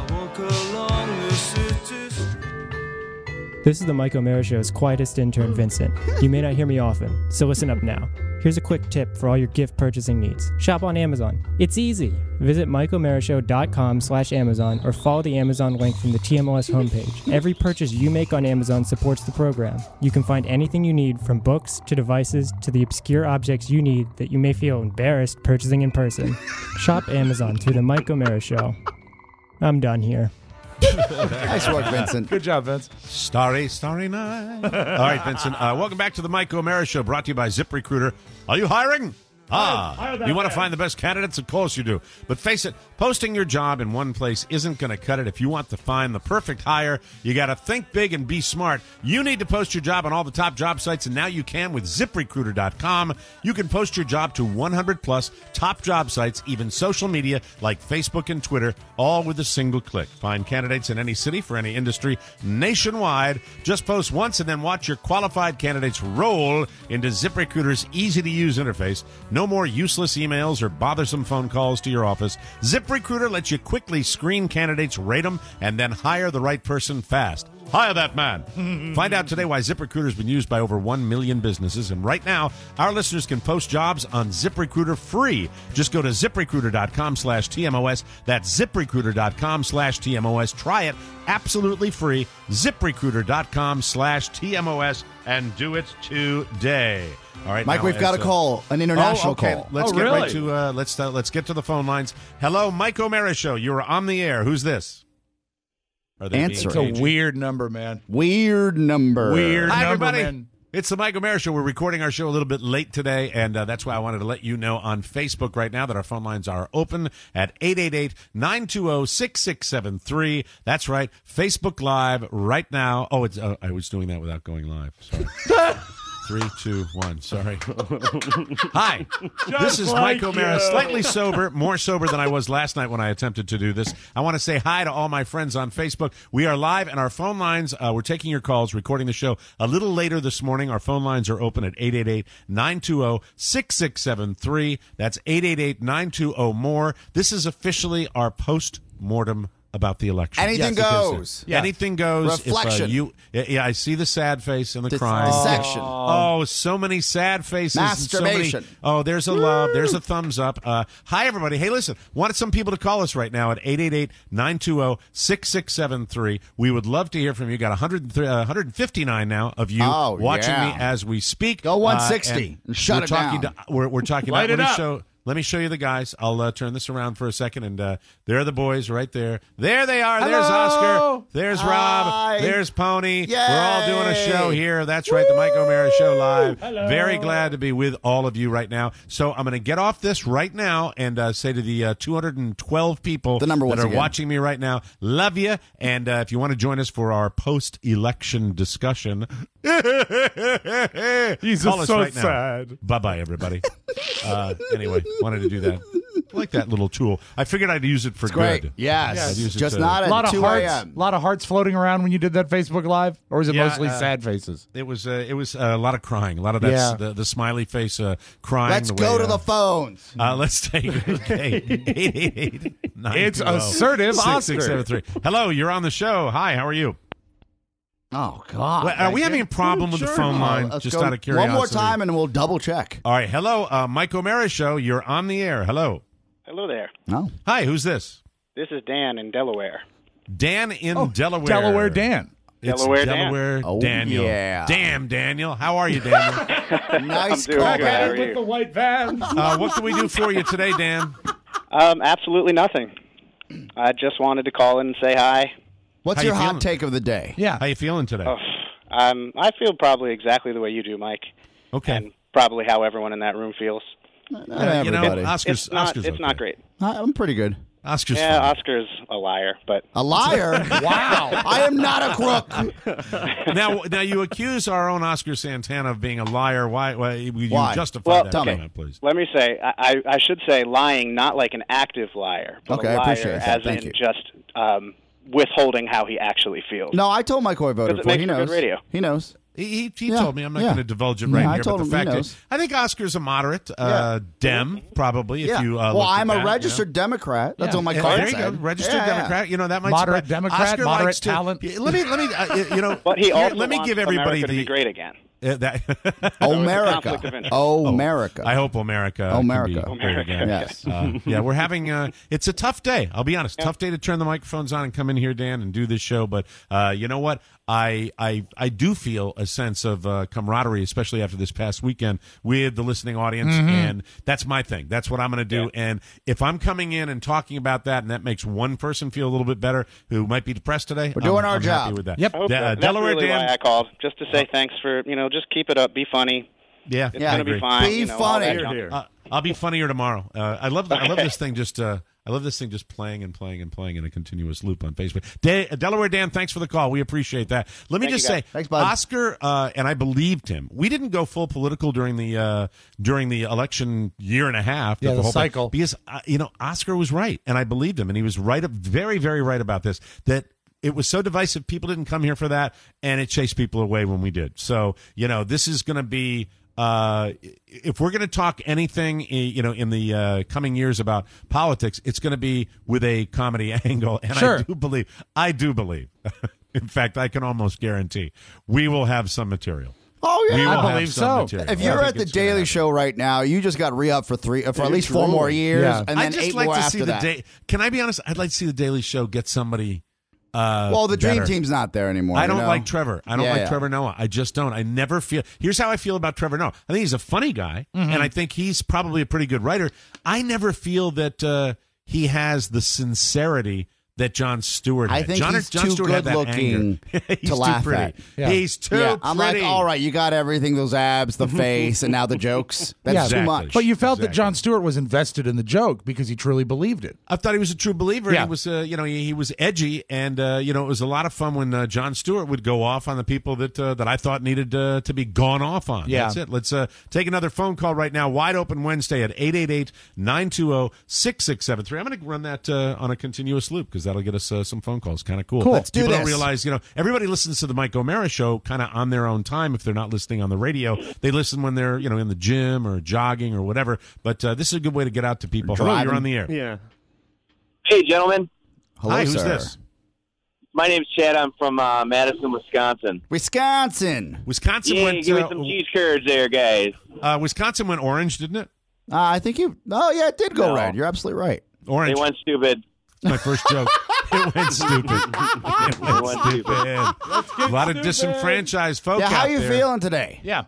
This is the Mike O'Mara Show's quietest intern, Vincent. You may not hear me often, so listen up now. Here's a quick tip for all your gift purchasing needs. Shop on Amazon. It's easy. Visit MikeO'MaraShow.com/Amazon or follow the Amazon link from the TMOS homepage. Every purchase you make on Amazon supports the program. You can find anything you need, from books to devices to the obscure objects you need that you may feel embarrassed purchasing in person. Shop Amazon through the Mike O'Mara Show. I'm done here. Nice work, Vincent. Good job, Vince. Starry night. All right, Vincent. Welcome back to the Mike O'Mara Show, brought to you by ZipRecruiter. Are you hiring? You want to find the best candidates? Of course you do. But face it, posting your job in one place isn't going to cut it. If you want to find the perfect hire, you got to think big and be smart. You need to post your job on all the top job sites, and now you can with ZipRecruiter.com. You can post your job to 100-plus top job sites, even social media like Facebook and Twitter, all with a single click. Find candidates in any city for any industry nationwide. Just post once and then watch your qualified candidates roll into ZipRecruiter's easy-to-use interface. No more useless emails or bothersome phone calls to your office. ZipRecruiter lets you quickly screen candidates, rate them, and then hire the right person fast. Hire that man. Find out today why ZipRecruiter has been used by over 1 million businesses. And right now, our listeners can post jobs on ZipRecruiter free. Just go to ZipRecruiter.com/TMOS. That's ZipRecruiter.com/TMOS. Try it absolutely free. ZipRecruiter.com/TMOS and do it today. All right, Mike, now, we've got a call, an international call. Let's get right to let's get to the phone lines. Hello, Mike O'Mara Show. You're on the air. Who's this? Are they Answer. It's a weird number, man. Weird number. Hi, everybody. Man. It's the Mike O'Mara Show. We're recording our show a little bit late today, and that's why I wanted to let you know on Facebook right now that our phone lines are open at 888-920-6673. That's right, Facebook Live right now. Oh, it's I was doing that without going live. Sorry. 3, 2, 1. Sorry. Hi. This is Mike O'Mara, slightly sober, more sober than I was last night when I attempted to do this. I want to say hi to all my friends on Facebook. We are live, and our phone lines, we're taking your calls, recording the show a little later this morning. Our phone lines are open at 888-920-6673. That's 888-920-MORE. This is officially our post-mortem about the election. Anything goes. Anything goes. Reflection. I see the sad face and the crying. Dissection. Oh, so many sad faces. Masturbation. And so many, there's a love. There's a thumbs up. Hi, everybody. Hey, listen. Wanted some people to call us right now at 888-920-6673. We would love to hear from you. Got 159 now of you watching me as we speak. Go 160 and shut it down. We're talking Light about. it up. Let me show you the guys. I'll turn this around for a second, and there are the boys right there. There they are. Hello. There's Oscar. There's Rob. Hi. There's Pony. Yay. We're all doing a show here. That's right, the Mike O'Mara Show live. Hello. Very glad to be with all of you right now. So I'm going to get off this right now and say to the 212 people The number that are again. watching me right now, love you. And if you want to join us for our post-election discussion, He's call us so right now. sad. Bye-bye, everybody. Anyway, wanted to do that. I like that little tool. I figured I'd use it for Great. good. Yes. I'd use it Just to- not A at lot of 2 hearts. a.m. A lot of hearts floating around when you did that Facebook Live, or was it Yeah, mostly sad faces? It was a lot of crying. A lot of that. The smiley face crying. Let's the go way, to the phones. Let's take it. Okay. 888-920-6673. It's assertive, Oscar. Hello, you're on the show. Hi, how are you? Oh, God. Well, are we having a problem with the phone line? Let's Just go out of curiosity. one more time, and we'll double check. All right. Hello, Mike O'Mara Show. You're on the air. Hello. Hello there. No. Hi, who's this? This is Dan in Delaware. Dan in Delaware. Delaware Dan. It's Delaware Dan. Delaware Oh, Daniel. yeah. Damn, Daniel. How are you, Daniel? Nice I'm doing call. good. How are you? With the white van. What can we do for you today, Dan? Absolutely nothing. I just wanted to call in and say hi. What's How your you hot feeling? take of the day? Yeah. How you feeling today? Oh, I feel probably exactly the way you do, Mike, Okay. and probably how everyone in that room feels. Not You know, everybody. Oscar's It's okay. not great. I'm pretty good. Oscar's Yeah, fine. Oscar's a liar, but A liar? Wow. I am not a crook. Now you accuse our own Oscar Santana of being a liar. Why would you Why? justify Well, that tell me. comment, please? let me say, I should say lying, not like an active liar, but Okay, a I liar appreciate that. as Thank in you. just withholding how he actually feels. No, I told Mike Hoiberg Because it before. He makes for knows. good radio. He knows. He Yeah, told me. I'm not yeah. going to divulge it Yeah, right I here, told but him the he fact knows. is, I think Oscar's a moderate Yeah. Dem, probably. If Yeah. you well, looked at I'm a that, registered Democrat. That's what my Yeah, card there you said. go, registered Yeah, yeah. Democrat. You know that might Moderate surprise- Democrat, Oscar moderate likes to- talent. Let me. You know, But he also let me wants give everybody America to the be great again. that. conflict of interest. America. I hope America. America. Can be great again. Yes. Yeah, we're having. It's a tough day. I'll be honest. Tough day to turn the microphones on and come in here, Dan, and do this show. But you know what? I do feel a sense of camaraderie, especially after this past weekend with the listening audience, and that's my thing. That's what I'm going to do. Yeah. And if I'm coming in and talking about that, and that makes one person feel a little bit better who might be depressed today, We're doing our I'm job. happy with that. Yep. I hope that's Delaware really Dan. why I called, just to say thanks for, just keep it up, be funny. Yeah, It's Yeah, going I to be agree. fine. Be all funny. that Here, junk. I'll be funnier tomorrow. I love this thing just. I love this thing just playing and playing and playing in a continuous loop on Facebook. Delaware Dan, thanks for the call. We appreciate that. Let me Thank just you, say, guys. Thanks, bud. Oscar, and I believed him. We didn't go full political during the election year and a half. Yeah, the whole cycle. because Oscar was right, and I believed him, and he was right, very, very right about this. That it was so divisive, people didn't come here for that, and it chased people away when we did. So this is going to be. If we're going to talk anything, in the coming years about politics, it's going to be with a comedy angle. And Sure. I do believe, in fact, I can almost guarantee we will have some material. Oh, We yeah. will I have believe some so. material. If I you're think at the it's gonna Daily happen. Show right now, you just got re-up for at least 4 more years, Yeah. and then I'd just 8 like more to after see that. Can I be honest? I'd like to see the Daily Show get somebody Well, the dream better. team's not there anymore. I don't you know? like Trevor. I don't like Trevor Noah. I just don't. I never feel. Here's how I feel about Trevor Noah. I think he's a funny guy, and I think he's probably a pretty good writer. I never feel that he has the sincerity that Jon Stewart had. I think Jon he's Stewart too had good that looking anger. He's to laugh too pretty. at. Yeah. He's too Yeah, I'm pretty. like, all right, you got everything, those abs, the face, and now the jokes. That's Yeah. too Exactly. much. But you felt that Exactly. Jon Stewart was invested in the joke because he truly believed it. I thought he was a true believer. Yeah. He was, he was edgy, and it was a lot of fun when Jon Stewart would go off on the people that I thought needed to be gone off on. Yeah. That's it. Let's take another phone call right now. Wide open Wednesday at 888-920-6673. I'm going to run that on a continuous loop because that'll get us some phone calls. Kind of cool. Let's do People this. don't realize, everybody listens to the Mike O'Mara show kind of on their own time. If they're not listening on the radio, they listen when they're in the gym or jogging or whatever. But this is a good way to get out to people. Hello, Driving. you're on the air. Yeah. Hey, gentlemen. Hello, Hi, who's sir. this? My name's Chad. I'm from Madison, Wisconsin. Wisconsin. Wisconsin Yeah, went. give me some cheese curds there, guys. Wisconsin went orange, didn't it? I think you. Oh, yeah, it did go No. red. You're absolutely right. Orange. They went stupid. My first joke. It went stupid. It went stupid. A lot of disenfranchised folk Yeah, how out you there. feeling today? Yeah.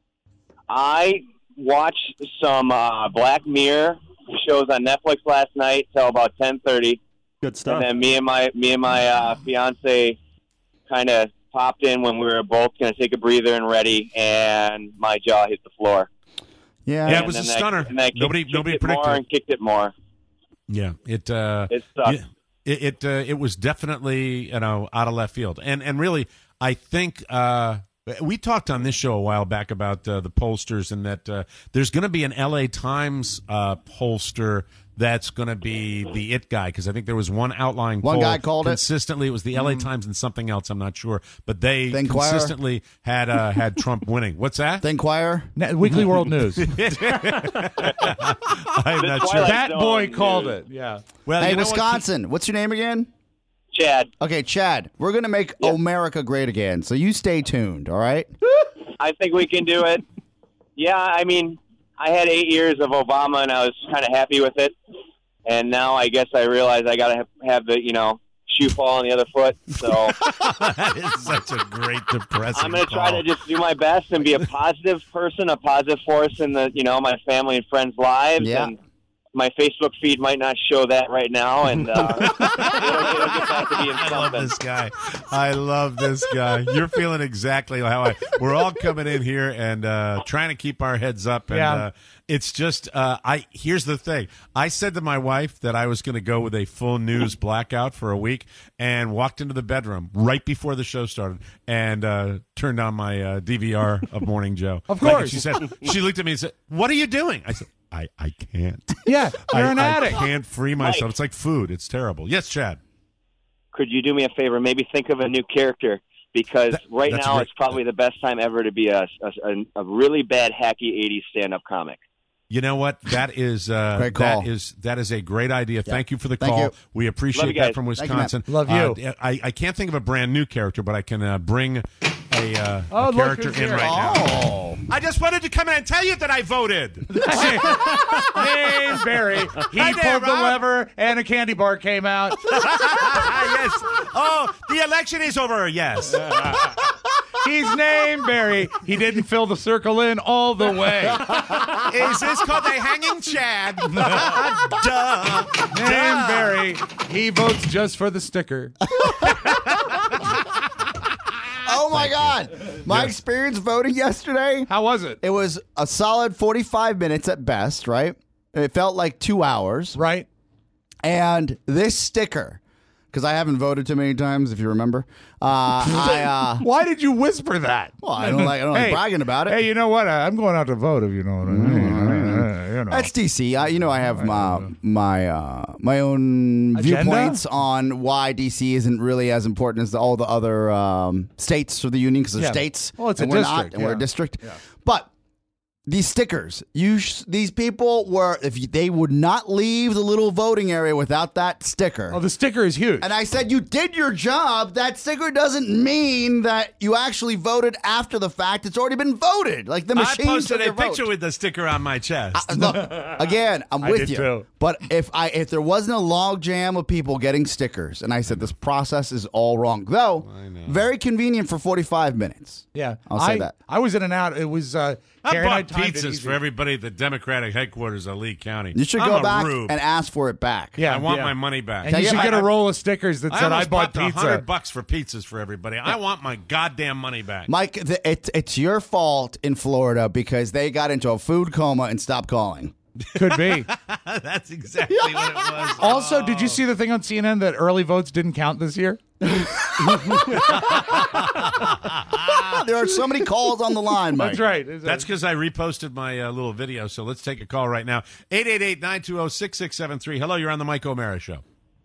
I watched some Black Mirror shows on Netflix last night till about 10:30, Good stuff. and then me and my fiance kind of popped in when we were both going to take a breather and ready, and my jaw hit the floor. Yeah. Yeah, it And was a then stunner. and that Nobody kicked it predicted more it. and kicked it more. Yeah, it It sucked. it was definitely out of left field, and really I think we talked on this show a while back about the pollsters and that there's going to be an LA Times pollster that's going to be the it guy because I think there was one outlying One poll guy called it? consistently. It was the LA Times and something else. I'm not sure, but they The Inquirer? consistently had Trump winning. What's that? The Inquirer? Weekly World News. I'm not sure. Twilight That Zone boy news. called it. Yeah. Well, Hey, you know what? Wisconsin. What's your name again? Chad, Okay, Chad. We're going to make America great again, so you stay tuned, all right? I think we can do it. Yeah, I mean, I had 8 years of Obama, and I was kind of happy with it. And now I guess I realize I got to have the, shoe fall on the other foot. So That is such a great depressing I'm going to try call. to just do my best and be a positive person, a positive force in the, my family and friends' lives. Yeah. And my Facebook feed might not show that right now, and it'll get back to being I love something. this guy. I love this guy. You're feeling exactly how we're all coming in here and trying to keep our heads up. And Yeah. it's just, here's the thing. I said to my wife that I was going to go with a full news blackout for a week and walked into the bedroom right before the show started and turned on my DVR of Morning Joe. Of Like, course. she looked at me and said, "What are you doing?" I said, I can't. Yeah, you're an I addict. can't free myself. Mike. It's like food. It's terrible. Yes, Chad. Could you do me a favor? Maybe think of a new character, because right that's now great. it's probably the best time ever to be a really bad hacky 80s stand-up comic. You know what? That is Great call. that is a great idea. Thank you for the Thank call. you. We Love appreciate you that guys. from Thank you, man. Wisconsin. Love you. I can't think of a brand new character, but I can bring a Oh, look character who's in here. right now. Oh. I just wanted to come in and tell you that I voted. Named Barry. He Hi there, pulled the Rob. lever, and a candy bar came out. Yes. Oh, the election is over. Yes. He's named Barry. He didn't fill the circle in all the way. Is this called a hanging Chad? Duh. Named Barry. He votes just for the sticker. Oh, my God. My experience voting yesterday, How was it? it was a solid 45 minutes at best, right? It felt like 2 hours. Right? And this sticker, because I haven't voted too many times, if you remember, Why did you whisper that? well, I don't like bragging about it. Hey, you know what? I'm going out to vote, if you know what I mean. You know. That's DC. I have my own Agenda? viewpoints on why DC isn't really as important as all the other states of the union, because they're Yeah. states. Well, it's and a we're district, not, and we're a yeah. district. Yeah. But these stickers. These people were, they would not leave the little voting area without that sticker. Oh, the sticker is huge. And I said, you did your job. That sticker doesn't mean that you actually voted after the fact. It's already been voted. Like the machine. I posted took a your vote. picture with the sticker on my chest. Look, again, I'm I with did you. too. But if there wasn't a log jam of people getting stickers, and I said this process is all wrong, though, very convenient for 45 minutes. Yeah, I'll say that. I was in and out. It was. I Karen and bought timed it pizzas easy. for everybody at the Democratic headquarters of Lee County. You should I'm go a back rube. and ask for it back. Yeah, I want yeah. my money back. And you should get a roll of stickers that said, "I almost bought the pizza." $100 for pizzas for everybody. I want my goddamn money back. Mike, it's your fault in Florida because they got into a food coma and stopped calling. Could be. That's exactly what it was. Also, did you see the thing on CNN that early votes didn't count this year? There are so many calls on the line, Mike. That's right. That's because I reposted my little video. So let's take a call right now. 888-920-6673. Hello, you're on the Mike O'Mara Show.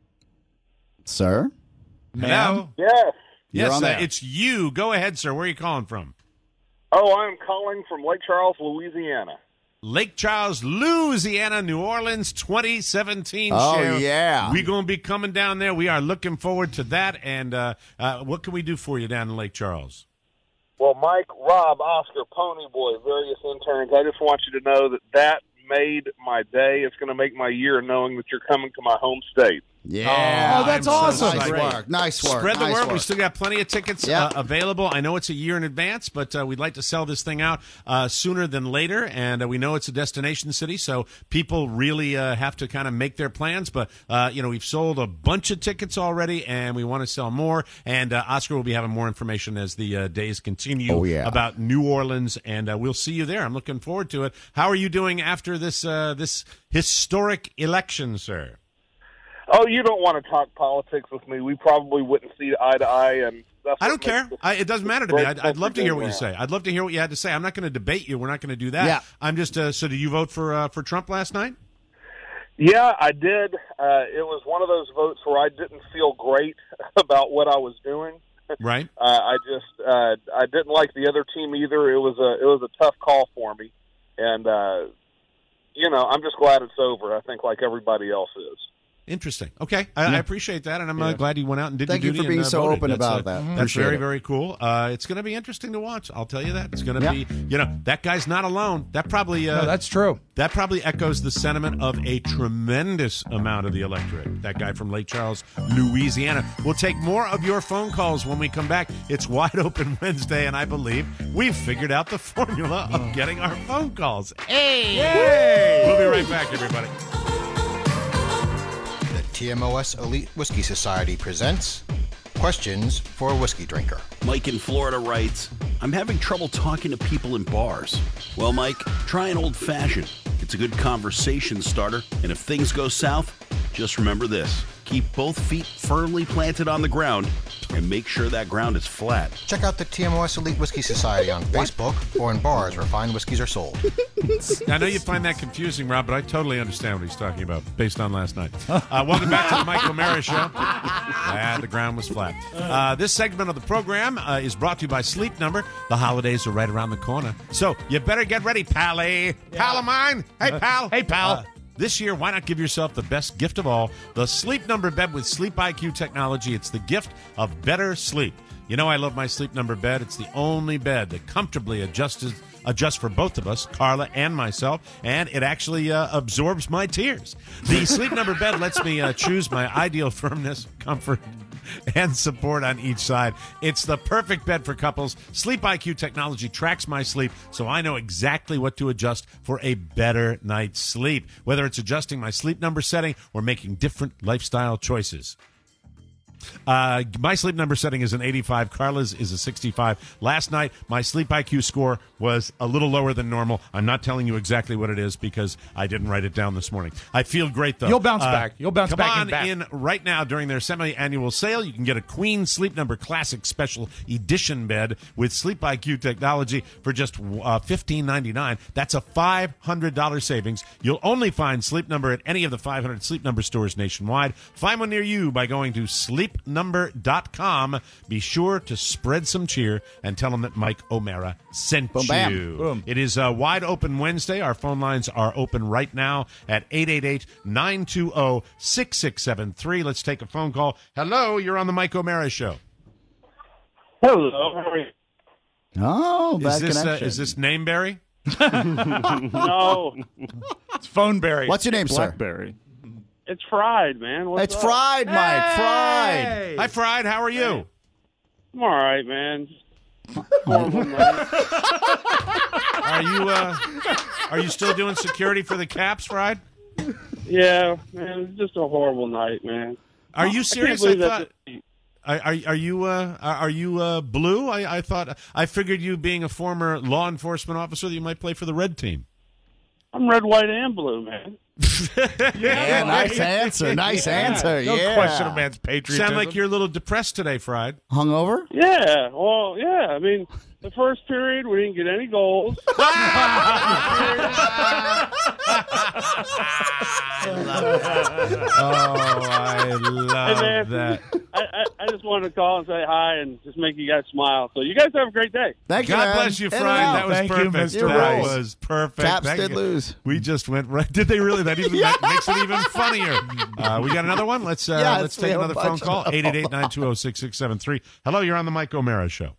Sir? Hello? Yes. Yes, on there. it's you. Go ahead, sir. Where are you calling from? Oh, I'm calling from Lake Charles, Louisiana. Lake Charles, Louisiana, New Orleans 2017 Oh, show. yeah. We're going to be coming down there. We are looking forward to that. And what can we do for you down in Lake Charles? Well, Mike, Rob, Oscar, Ponyboy, various interns, I just want you to know that made my day. It's going to make my year knowing that you're coming to my home state. Yeah. Oh, that's awesome. Nice Great. work. Nice work. Spread the nice word. work. We still got plenty of tickets available. I know it's a year in advance, but we'd like to sell this thing out sooner than later. And we know it's a destination city, so people really have to kind of make their plans. But, we've sold a bunch of tickets already, and we want to sell more. And Oscar will be having more information as the days continue about New Orleans, and we'll see you there. I'm looking forward to it. How are you doing after this this historic election, sir? Oh, you don't want to talk politics with me. We probably wouldn't see eye to eye. And that's I don't care. It doesn't matter to me. I'd love to hear what you say. I'd love to hear what you had to say. I'm not going to debate you. We're not going to do that. Yeah. I'm just. So, do you vote for Trump last night? Yeah, I did. It was one of those votes where I didn't feel great about what I was doing. Right. I didn't like the other team either. It was a tough call for me, and I'm just glad it's over. I think like everybody else is. Interesting. Okay, I appreciate that, and I'm glad you went out and did Thank your you duty for being and, so voted. open about that. That's Appreciate very, it. very cool. It's going to be interesting to watch. I'll tell you that. It's going to be, that guy's not alone. That probably, No, that's true. That probably echoes the sentiment of a tremendous amount of the electorate. That guy from Lake Charles, Louisiana. We'll take more of your phone calls when we come back. It's Wide Open Wednesday, and I believe we've figured out the formula of getting our phone calls. Hey! Yay! We'll be right back, everybody. TMOS Elite Whiskey Society presents Questions for a Whiskey Drinker. Mike in Florida writes, I'm having trouble talking to people in bars. Well, Mike, try an old fashioned. It's a good conversation starter, and if things go south, just remember this. Keep both feet firmly planted on the ground and make sure that ground is flat. Check out the TMOS Elite Whiskey Society on Facebook or in bars where fine whiskeys are sold. I know you find that confusing, Rob, but I totally understand what he's talking about based on last night. Welcome back to the Mike O'Mara Show. The ground was flat. This segment of the program is brought to you by Sleep Number. The holidays are right around the corner, so you better get ready, pally. Pal of mine. Hey, pal. Hey, pal. This year, why not give yourself the best gift of all, the Sleep Number bed with Sleep IQ technology. It's the gift of better sleep. You know I love my Sleep Number bed. It's the only bed that comfortably adjusts for both of us, Carla and myself, and it actually absorbs my tears. The Sleep Number bed lets me choose my ideal firmness, comfort, and support on each side. It's the perfect bed for couples. Sleep IQ technology tracks my sleep, so I know exactly what to adjust for a better night's sleep, whether it's adjusting my sleep number setting or making different lifestyle choices. My Sleep Number setting is an 85. Carla's is a 65. Last night, my Sleep IQ score was a little lower than normal. I'm not telling you exactly what it is because I didn't write it down this morning. I feel great, though. You'll bounce back. You'll bounce back. Come on in right now during their semi-annual sale. You can get a Queen Sleep Number Classic Special Edition bed with Sleep IQ technology for just $15.99. That's a $500 savings. You'll only find Sleep Number at any of the 500 Sleep Number stores nationwide. Find one near you by going to sleepnumber.com. sleepnumber.com. Be sure to spread some cheer and tell them that Mike O'Mara sent Boom, you. bam. Boom. It is Wide Open Wednesday. Our phone lines are open right now at 888-920-6673. Let's take a phone call. Hello, you're on the Mike O'Mara Show. Hello, how are you? Oh, bad connection. Is this Nameberry? No, It's Phoneberry. What's your name, Blackberry. it's Fried, man. What's sir? It's up? Fried, Mike. Fried. Hi, Fried. How are you? I'm all right, man. Horrible night. Are you still doing security for the Caps, Fried? Yeah, man. It's just a horrible night, man. Are you I serious? can't believe I thought. Are you blue? I thought I figured you being a former law enforcement officer that you might play for the red team. I'm red, white, and blue, man. Yeah, nice answer. Nice answer. No yeah. question of man's patriotism. Sound like you're a little depressed today, Fried. Hungover? Yeah, well, yeah. I mean, the first period we didn't get any goals. I love that. I just wanted to call and say hi and just make you guys smile. So you guys have a great day. Thank you, God man. bless you, In and Fried. out. That was Thank you, perfect. Mr. That Rose. was perfect. Caps Thank did you. lose. We just went right. Did they really? That even that makes it even funnier. We got another one. Let's Yes, take we have another a phone bunch call. of them. 888-920-6673. Hello, you're on the Mike O'Mara Show.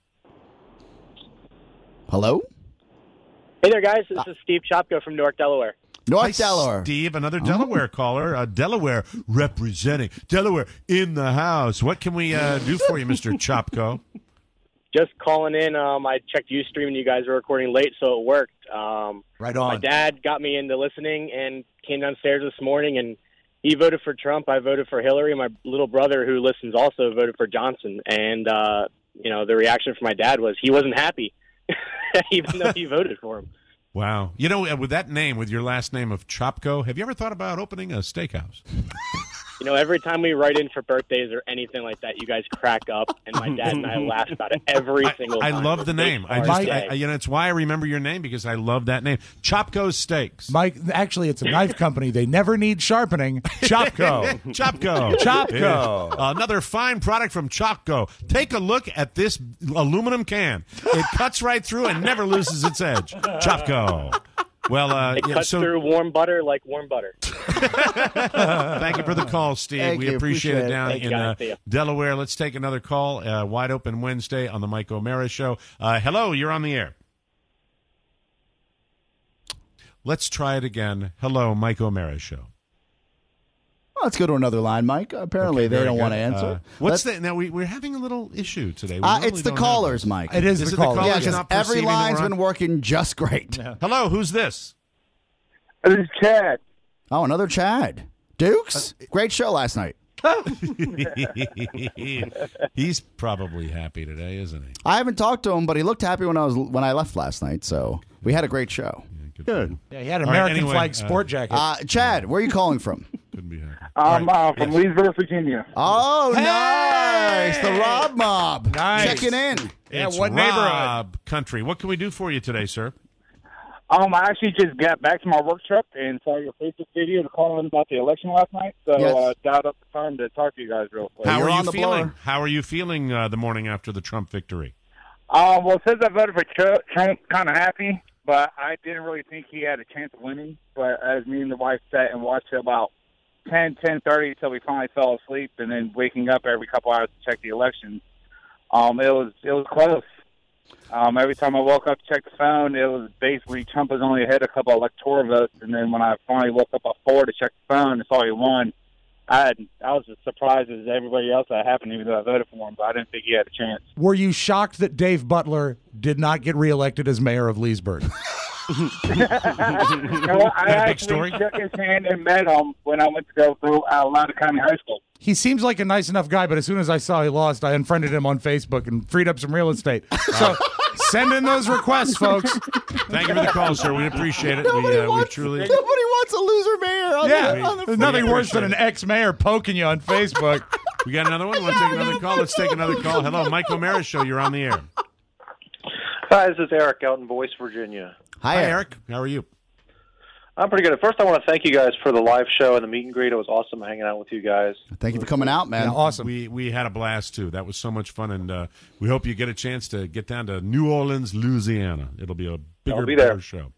Hello? Hey there, guys. This is Steve Chopko from Newark, Delaware. North Delaware. Steve, another Delaware caller. Delaware representing. Delaware in the house. What can we do for you, Mr. Chopko? Just calling in. I checked Ustream and you guys were recording late, so it worked. Right on. My dad got me into listening and came downstairs this morning, and he voted for Trump. I voted for Hillary. My little brother, who listens, also voted for Johnson. And, the reaction from my dad was he wasn't happy, even though he voted for him. Wow. You know, with that name, with your last name of Chopko, have you ever thought about opening a steakhouse? Every time we write in for birthdays or anything like that, you guys crack up, and my dad and I laugh about it every single time. I love the name. It's why I remember your name, because I love that name. Chopko's Steaks. Mike, actually, it's a knife company. They never need sharpening. Chopko. Chopko. Chopko. Another fine product from Chopko. Take a look at this aluminum can. It cuts right through and never loses its edge. Chopko. Well, it cuts through warm butter like warm butter. Thank you for the call, Steve. We appreciate it down in Delaware. Let's take another call. Wide Open Wednesday on the Mike O'Mara Show. Hello, you're on the air. Let's try it again. Hello, Mike O'Mara Show. Well, let's go to another line, Mike. Apparently, they don't want to answer. Now we're having a little issue today. It's the callers, Mike. It is the callers. Yeah, because every line's been working just great. Yeah. Hello, who's this? This is Chad. Oh, another Chad. Dukes? Great show last night. He's probably happy today, isn't he? I haven't talked to him, but he looked happy when I left last night. So we had a great show. Good. Yeah, he had an American flag sport jacket. Chad, where are you calling from? Couldn't be happy. I'm from Leesburg, Virginia. Oh, nice. The Rob Mob. Nice. Checking in. Yeah, It's what Rob neighborhood? Country. What can we do for you today, sir? I actually just got back to my work truck and saw your Facebook video to call in about the election last night. So Yes. dialed up the time to talk to you guys real quick. How You're are on you the feeling? blower. How are you feeling the morning after the Trump victory? Well, since I voted for Trump, kind of happy, but I didn't really think he had a chance of winning. But as me and the wife sat and watched about 10:30 until we finally fell asleep, and then waking up every couple hours to check the elections, it was close. Every time I woke up to check the phone, it was basically Trump was only ahead a couple electoral votes, and then when I finally woke up at 4 to check the phone and saw he won, I was as surprised as everybody else that happened, even though I voted for him, but I didn't think he had a chance. Were you shocked that Dave Butler did not get reelected as mayor of Leesburg? I actually shook his hand and met him when I went to go through Loudoun County High School. He seems like a nice enough guy, but as soon as I saw he lost, I unfriended him on Facebook and freed up some real estate. So send in those requests, folks. Thank you for the call, sir. We appreciate it. We truly. Nobody wants a loser mayor. On the There's nothing worse than an ex-mayor poking you on Facebook. We got another one? Want to take another call? Let's take another call. Hello, Mike O'Mara Show. You're on the air. Hi, this is Eric out in Boyce, Virginia. Hi, Eric. How are you? I'm pretty good. First, I want to thank you guys for the live show and the meet and greet. It was awesome hanging out with you guys. Thank you for coming out, man. Yeah, awesome. We had a blast, too. That was so much fun, and we hope you get a chance to get down to New Orleans, Louisiana. It'll be a bigger, better show.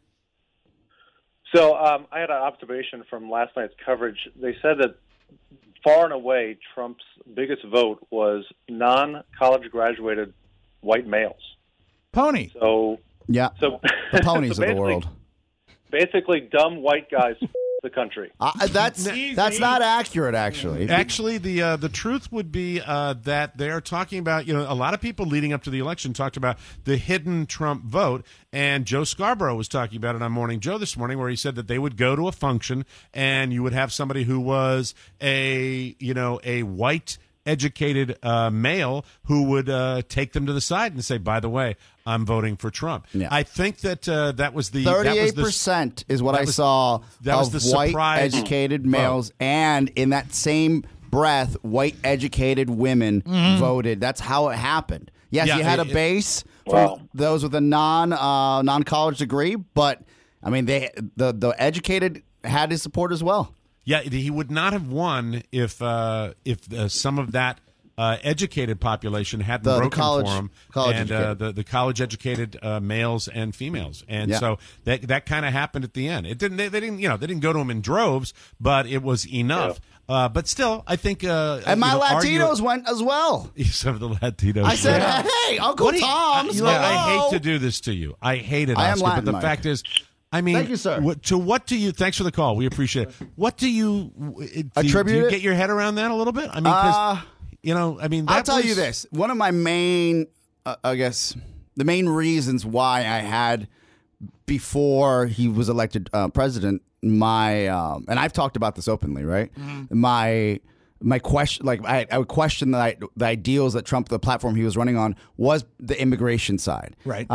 So I had an observation from last night's coverage. They said that far and away Trump's biggest vote was non-college graduated white males. Pony. So yeah, so the ponies so of the world. Basically, dumb white guys the country. That's not accurate, actually. Actually, the truth would be that they're talking about, a lot of people leading up to the election talked about the hidden Trump vote, and Joe Scarborough was talking about it on Morning Joe this morning, where he said that they would go to a function and you would have somebody who was a white educated male who would take them to the side and say, by the way, I'm voting for Trump. Yeah. I think that that was the 38% is what I saw of white educated males, and in that same breath, white educated women voted. That's how it happened. Yes, you had a base from those with a non-college degree, but I mean, the educated had his support as well. Yeah, he would not have won if some of that educated population hadn't broken for him, and the college-educated males and females, and so that kind of happened at the end. It didn't. They didn't go to him in droves, but it was enough. But still, I think and my Latinos went as well. Some of the Latinos. I said, "Hey, Uncle Tom." I hate to do this to you. I hate it, Oscar, but the fact is. I mean, thank you, sir. Thanks for the call. We appreciate it. What do you attribute? Do you get your head around that a little bit? I mean, I'll tell you this. One of my main, the main reasons why I had, before he was elected president, and I've talked about this openly, right? Mm-hmm. My question, I would question the ideals that Trump, the platform he was running on, was the immigration side, right?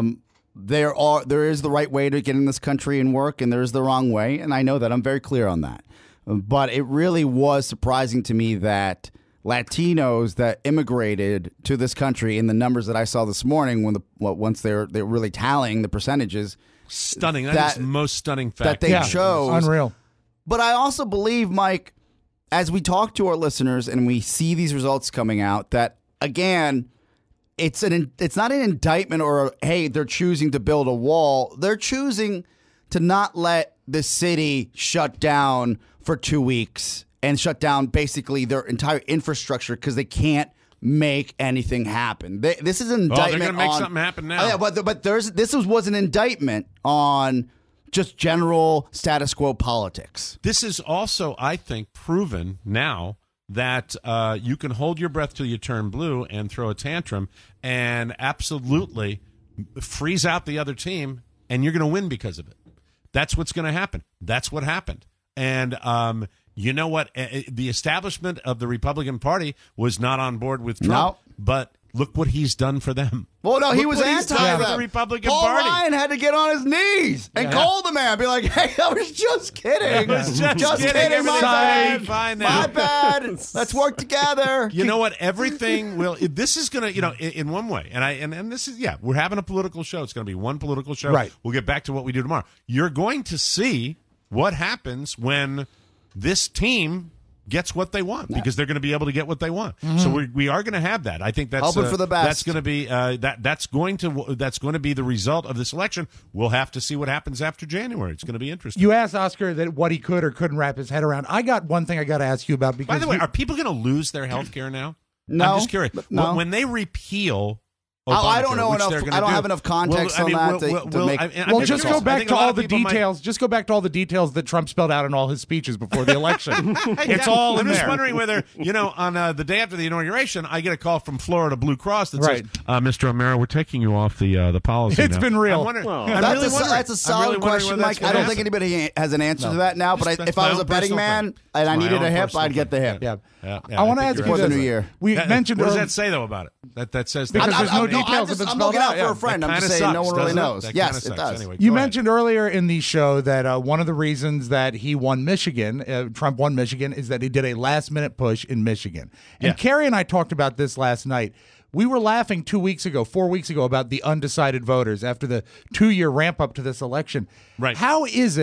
There is the right way to get in this country and work, and there is the wrong way, and I know that. I'm very clear on that. But it really was surprising to me that Latinos that immigrated to this country, in the numbers that I saw this morning, once they're really tallying the percentages, stunning. That is the most stunning fact that they chose. Unreal. But I also believe, Mike, as we talk to our listeners and we see these results coming out, that again, it's not an indictment or hey, they're choosing to build a wall. They're choosing to not let the city shut down for 2 weeks and shut down basically their entire infrastructure because they can't make anything happen. This is an indictment. They're going to make something happen now. Oh, yeah, but this was an indictment on just general status quo politics. This is also, I think, proven now that you can hold your breath till you turn blue and throw a tantrum and absolutely freeze out the other team, and you're going to win because of it. That's what's going to happen. That's what happened. And you know what? The establishment of the Republican Party was not on board with Trump, but look what he's done for them. Well, no, he was anti the Republican Paul Party. Ryan had to get on his knees and call the man, be like, "Hey, I was just kidding. Just kidding. My bad. Fine now. My bad. Let's work together." You know what? Everything will. This is going to, in one way, and this is, we're having a political show. It's going to be one political show. Right. We'll get back to what we do tomorrow. You're going to see what happens when this team gets what they want, because they're going to be able to get what they want. Mm-hmm. So we are going to have that. I think that's hoping for the best. That's going to be that's going to be the result of this election. We'll have to see what happens after January. It's going to be interesting. You asked Oscar that what he could or couldn't wrap his head around. I got one thing I got to ask you about. Because by the way, are people going to lose their health care now? No, I'm just curious. No. When they repeal I don't know enough. I don't have enough context on that to make. Well, just go back to all the details. Just go back to all the details that Trump spelled out in all his speeches before the election. It's all in there. I'm just wondering whether, on the day after the inauguration, I get a call from Florida Blue Cross that says, "Mr. O'Mara, we're taking you off the policy." It's been real. That's a solid question, Mike. I don't think anybody has an answer to that now. But if I was a betting man and I needed a hip, I'd get the hip. Yeah. I want to ask you before the new year. We mentioned. What does that say though about it? That says because there's no details have been spelled out. I'm looking out for a friend. I'm just saying no one really knows. Yes, it does. Anyway, you mentioned earlier in the show that one of the reasons that he won Michigan, Trump won Michigan, is that he did a last-minute push in Michigan. And Carrie and I talked about this last night. We were laughing 4 weeks ago about the undecided voters after the 2-year ramp-up to this election. Right. How is it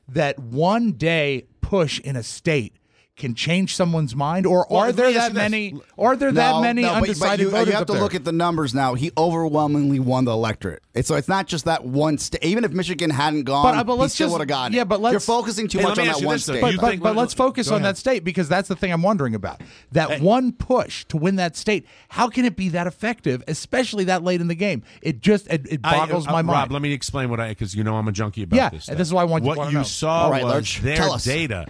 that one day push in a state can change someone's mind, or are there that many? Are there that many undecided but voters? you have up to there? look at the numbers now. He overwhelmingly won the electorate. So it's not just that one state. Even if Michigan hadn't gone, he still would have gotten it. Yeah, but you're focusing too much on that one state. But let's focus on that state, because that's the thing I'm wondering about. That one push to win that state, how can it be that effective, especially that late in the game? It boggles my mind. Rob, let me explain because you know I'm a junkie about this stuff. And this is why I want what you saw was their data.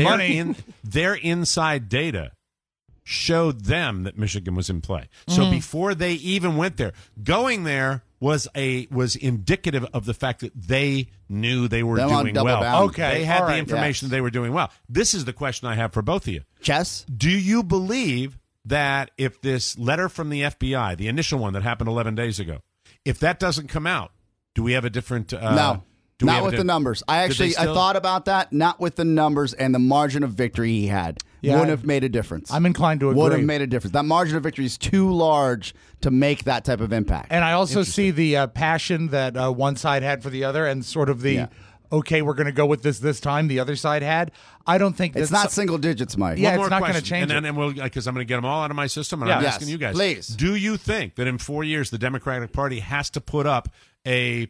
Their inside data showed them that Michigan was in play. So before they even went there, going there was indicative of the fact that they knew they were doing well. Bound. Okay, they had the information that they were doing well. This is the question I have for both of you. Chess? Do you believe that if this letter from the FBI, the initial one that happened 11 days ago, if that doesn't come out, do we have a different... No. Not with the numbers. I thought about that. Not with the numbers and the margin of victory he had. Wouldn't have made a difference. I'm inclined to agree. Would have made a difference. That margin of victory is too large to make that type of impact. And I also see the passion that one side had for the other, and sort of the okay, we're going to go with this time. The other side had. I don't think it's not single digits, Mike. Yeah, One more it's not going to question, change. and we'll because I'm going to get them all out of my system, and I'm asking you guys. Please. Do you think that in 4 years the Democratic Party has to put up a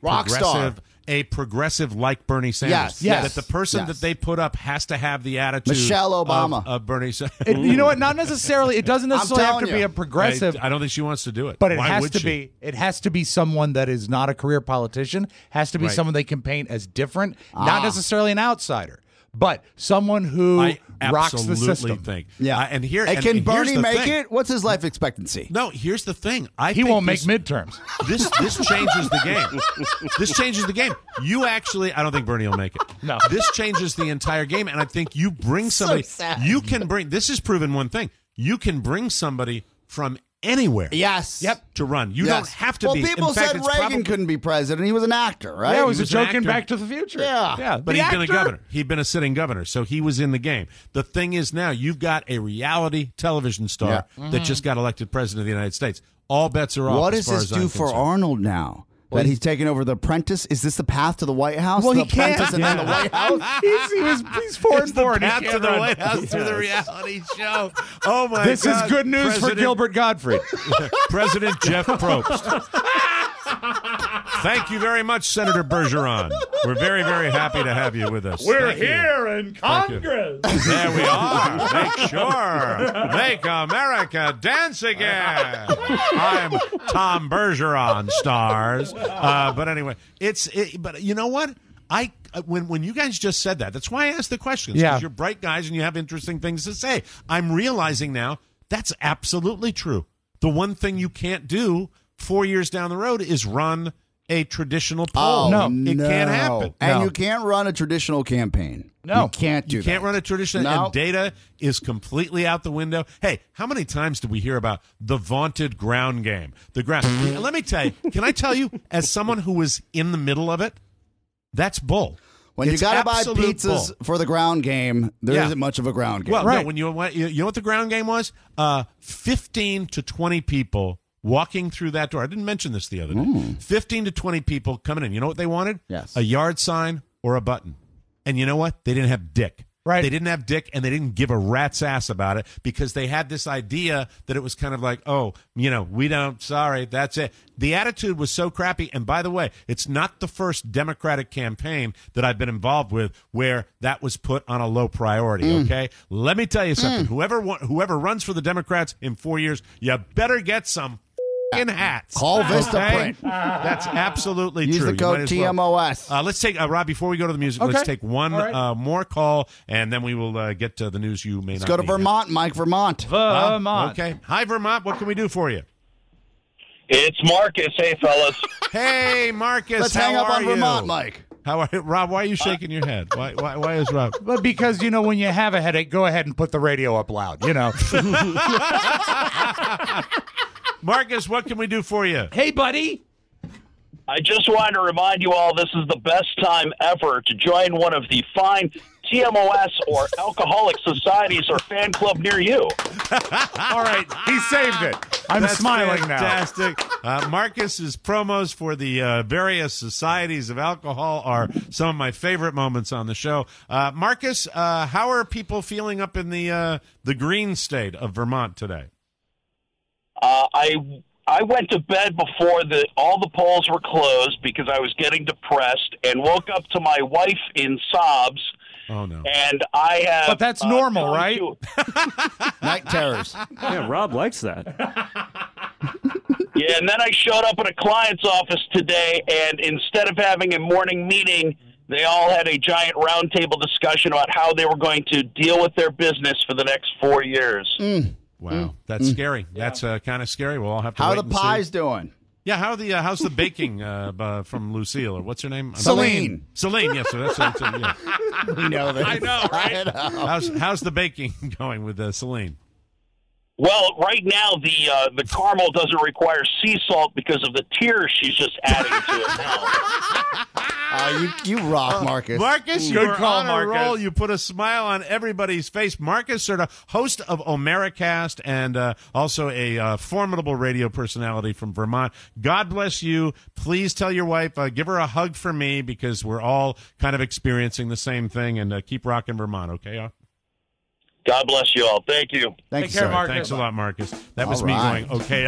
progressive like Bernie Sanders? Yes. That the person that they put up has to have the attitude Michelle Obama of Bernie Sanders. You know what? Not necessarily. It doesn't necessarily have to be a progressive. I don't think she wants to do it. But it Why has would to she? be. It has to be someone that is not a career politician. Has to be someone they can paint as different, not necessarily an outsider, but someone who rocks the system. Think. And can Bernie make it? What's his life expectancy? No, here's the thing. He won't make midterms. This changes the game. This changes the game. I don't think Bernie will make it. No. This changes the entire game, and I think you bring somebody. You can bring. This has proven one thing. You can bring somebody from anywhere. Yes. Yep. To run. You don't have to be. Well, people said Reagan couldn't be president. He was an actor, right? Yeah, it was a joke in Back to the Future. Yeah. But he'd been a governor. He'd been a sitting governor, so he was in the game. The thing is now you've got a reality television star that just got elected president of the United States. All bets are off. What does this do for Arnold now? That he's taking over The Apprentice? Is this the path to the White House? Well, the he can't. Apprentice and then the White House? He's 4-4. Path to the White House through the reality show. Oh my! This is good news for Gilbert Gottfried. President Jeff Probst. Thank you very much, Senator Bergeron. We're very, very happy to have you with us. We're here in Congress. There we are. Make sure. Make America dance again. I'm Tom Bergeron, stars. But anyway, but you know what? When you guys just said that, that's why I asked the questions. Because you're bright guys and you have interesting things to say. I'm realizing now that's absolutely true. The one thing you can't do 4 years down the road is run a traditional poll. It can't happen. And you can't run a traditional campaign. No. You can't do that. You can't run a traditional, and data is completely out the window. Hey, how many times did we hear about the vaunted ground game? The ground. Let me tell you, can I tell you, as someone who was in the middle of it, that's bull. When you got to buy pizzas for the ground game, there isn't much of a ground game. Well, no, when you know what the ground game was? 15 to 20 people walking through that door. I didn't mention this the other day. 15 to 20 people coming in. You know what they wanted? Yes. A yard sign or a button. And you know what? They didn't have dick. Right. They didn't have dick, and they didn't give a rat's ass about it because they had this idea that it was kind of like, sorry, that's it. The attitude was so crappy. And by the way, it's not the first Democratic campaign that I've been involved with where that was put on a low priority, okay? Let me tell you something. Whoever runs for the Democrats in 4 years, you better get some hats. Call Vistaprint. That's absolutely Use true. the code TMOS. Let's take, Rob, before we go to the music, let's take one more call, and then we will get to the news you may Let's not go to need. Vermont, Mike. Vermont. Okay. Hi, Vermont. What can we do for you? It's Marcus. Hey, fellas. Hey, Marcus. Let's hang up on Vermont, Mike. How are you? Rob, why are you shaking your head? Why is Rob? But because, when you have a headache, go ahead and put the radio up loud, Marcus, what can we do for you? Hey, buddy. I just wanted to remind you all this is the best time ever to join one of the fine TMOS or alcoholic societies or fan club near you. All right, he saved it. I'm That's smiling fantastic. Marcus's promos for the various societies of alcohol are some of my favorite moments on the show. Marcus, how are people feeling up in the green state of Vermont today? I went to bed before all the polls were closed because I was getting depressed, and woke up to my wife in sobs. Oh no! And I have. But that's normal, right? Night terrors. Yeah, Rob likes that. Yeah, and then I showed up at a client's office today, and instead of having a morning meeting, they all had a giant roundtable discussion about how they were going to deal with their business for the next 4 years. Wow, that's scary. That's kind of scary. We'll all have to How wait the and pies see. doing? Yeah, how's the baking from Lucille, or what's her name? Celine. Celine, yes. So that's yeah. We know this. I know, right? I know. How's the baking going with Celine? Well, right now the caramel doesn't require sea salt because of the tears she's just adding to it now. You rock, Marcus. Marcus, Good you're call, on a Marcus. roll. You put a smile on everybody's face. Marcus, sort of host of Omericast and also a formidable radio personality from Vermont. God bless you. Please tell your wife, give her a hug for me, because we're all kind of experiencing the same thing, and keep rocking Vermont, okay? God bless you all. Thank you. Thank Take you, care, sir. Marcus. Thanks a lot, Marcus. That was All me right. going, okay.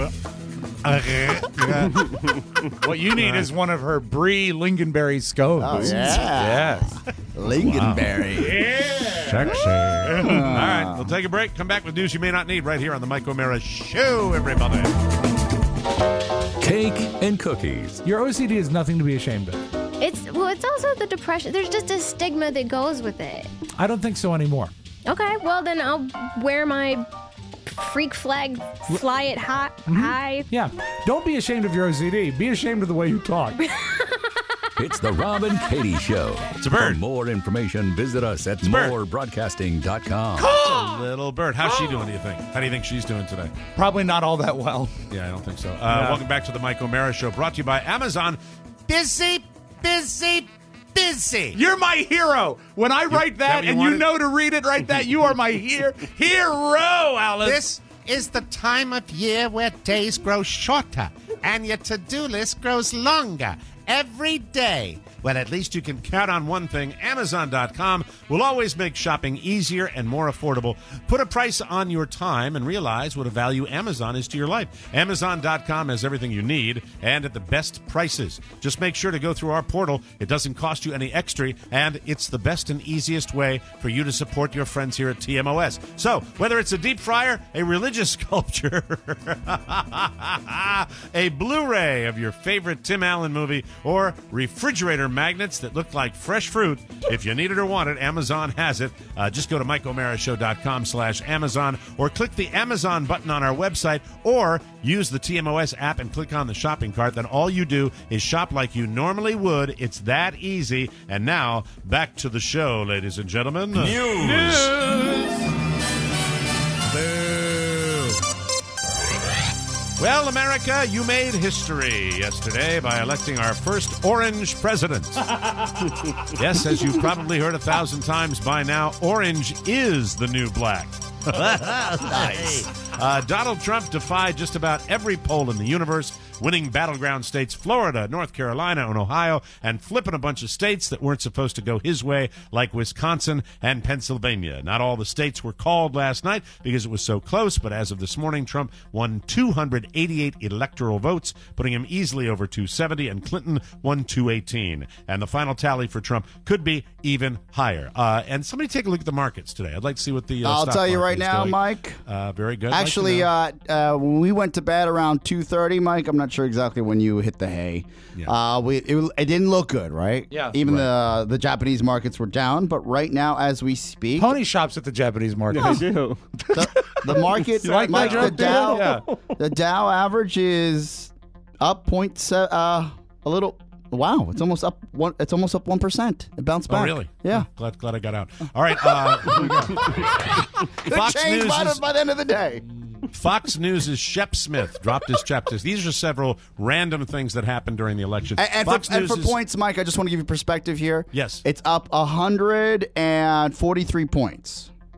What you need is one of her Brie Lingonberry scones. Oh, yeah. Yes. Lingonberry. Sexy. All right, we'll take a break. Come back with news you may not need right here on the Mike O'Mara Show, everybody. Cake and cookies. Your OCD is nothing to be ashamed of. It's also the depression. There's just a stigma that goes with it. I don't think so anymore. Okay, well then I'll wear my freak flag, fly it high. Yeah. Don't be ashamed of your OCD. Be ashamed of the way you talk. It's the Rob and Katie Show. It's a bird. For more information, visit us at morebroadcasting.com. It's a little bird. How's she doing, do you think? How do you think she's doing today? Probably not all that well. Yeah, I don't think so. Welcome back to the Mike O'Mara Show, brought to you by Amazon. Busy. You're my hero. When I write that that what you and you wanted? know to read it right that, you are my hero, Alice. This is the time of year where days grow shorter and your to-do list grows longer every day. Well, at least you can count on one thing. Amazon.com will always make shopping easier and more affordable. Put a price on your time and realize what a value Amazon is to your life. Amazon.com has everything you need and at the best prices. Just make sure to go through our portal. It doesn't cost you any extra, and it's the best and easiest way for you to support your friends here at TMOS. So, whether it's a deep fryer, a religious sculpture, a Blu-ray of your favorite Tim Allen movie, or refrigerator magnets that look like fresh fruit, if you need it or want it, Amazon has it. Just go to MikeO'MaraShow.com/Amazon or click the Amazon button on our website, or use the TMOS app and click on the shopping cart. Then all you do is shop like you normally would. It's that easy. And now, back to the show, ladies and gentlemen. News. Well, America, you made history yesterday by electing our first orange president. Yes, as you've probably heard 1,000 times by now, orange is the new black. Nice. Donald Trump defied just about every poll in the universe, winning battleground states Florida, North Carolina, and Ohio, and flipping a bunch of states that weren't supposed to go his way, like Wisconsin and Pennsylvania. Not all the states were called last night because it was so close, but as of this morning, Trump won 288 electoral votes, putting him easily over 270, and Clinton won 218. And the final tally for Trump could be even higher. And somebody take a look at the markets today. I'd like to see what the I'll stock tell you market right is now, doing. Mike. Very good. Actually, when we went to bed around 2:30, Mike, I'm not sure exactly when you hit the hay. Yeah. It didn't look good, right? Yeah. Even the Japanese markets were down, but right now, as we speak, Pony shops at the Japanese market. I do. the market, You like Mike, that the joke, Dow, the Dow average is up a little. Wow, it's almost up 1%. It bounced back. Oh, really? Yeah. Glad I got out. All right. Here we go. Could change by the end of the day. Fox News' Shep Smith dropped his chapters. These are several random things that happened during the election. And for points, Mike, I just want to give you perspective here. Yes. It's up 143 points.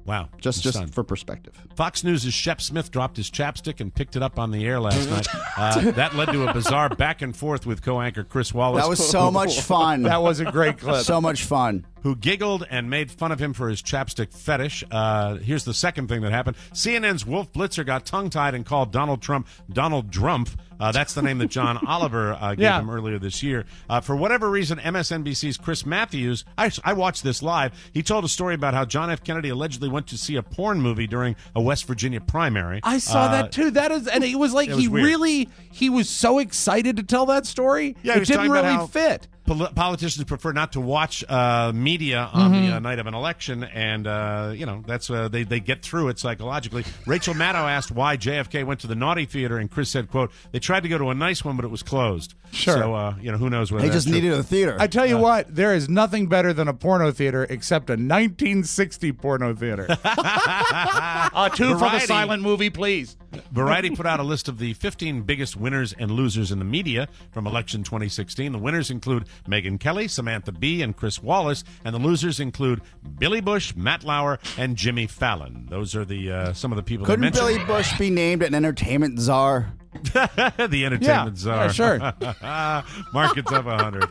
Wow. Just for perspective. Fox News' Shep Smith dropped his chapstick and picked it up on the air last night. That led to a bizarre back and forth with co-anchor Chris Wallace. That was so much fun. That was a great clip. So much fun. Who giggled and made fun of him for his chapstick fetish. Here's the second thing that happened. CNN's Wolf Blitzer got tongue-tied and called Donald Trump Donald Drumpf. That's the name that John Oliver gave him earlier this year. For whatever reason, MSNBC's Chris Matthews, I watched this live. He told a story about how John F. Kennedy allegedly went to see a porn movie during a West Virginia primary. I saw that too. And it was like he was so excited to tell that story. Yeah, it didn't really fit. Politicians prefer not to watch media on the night of an election, and that's they get through it psychologically. Rachel Maddow asked why JFK went to the naughty theater, and Chris said, "quote They tried to go to a nice one, but it was closed." Sure. So who knows whether they just needed a theater. I tell you what, there is nothing better than a porno theater except a 1960 porno theater. Two for the silent movie, please. Variety put out a list of the 15 biggest winners and losers in the media from election 2016. The winners include Megyn Kelly, Samantha Bee, and Chris Wallace, and the losers include Billy Bush, Matt Lauer, and Jimmy Fallon. Those are the some of the people Couldn't that mentioned. Billy Bush be named an entertainment czar? The entertainment czar. Yeah, sure. Market's up 100.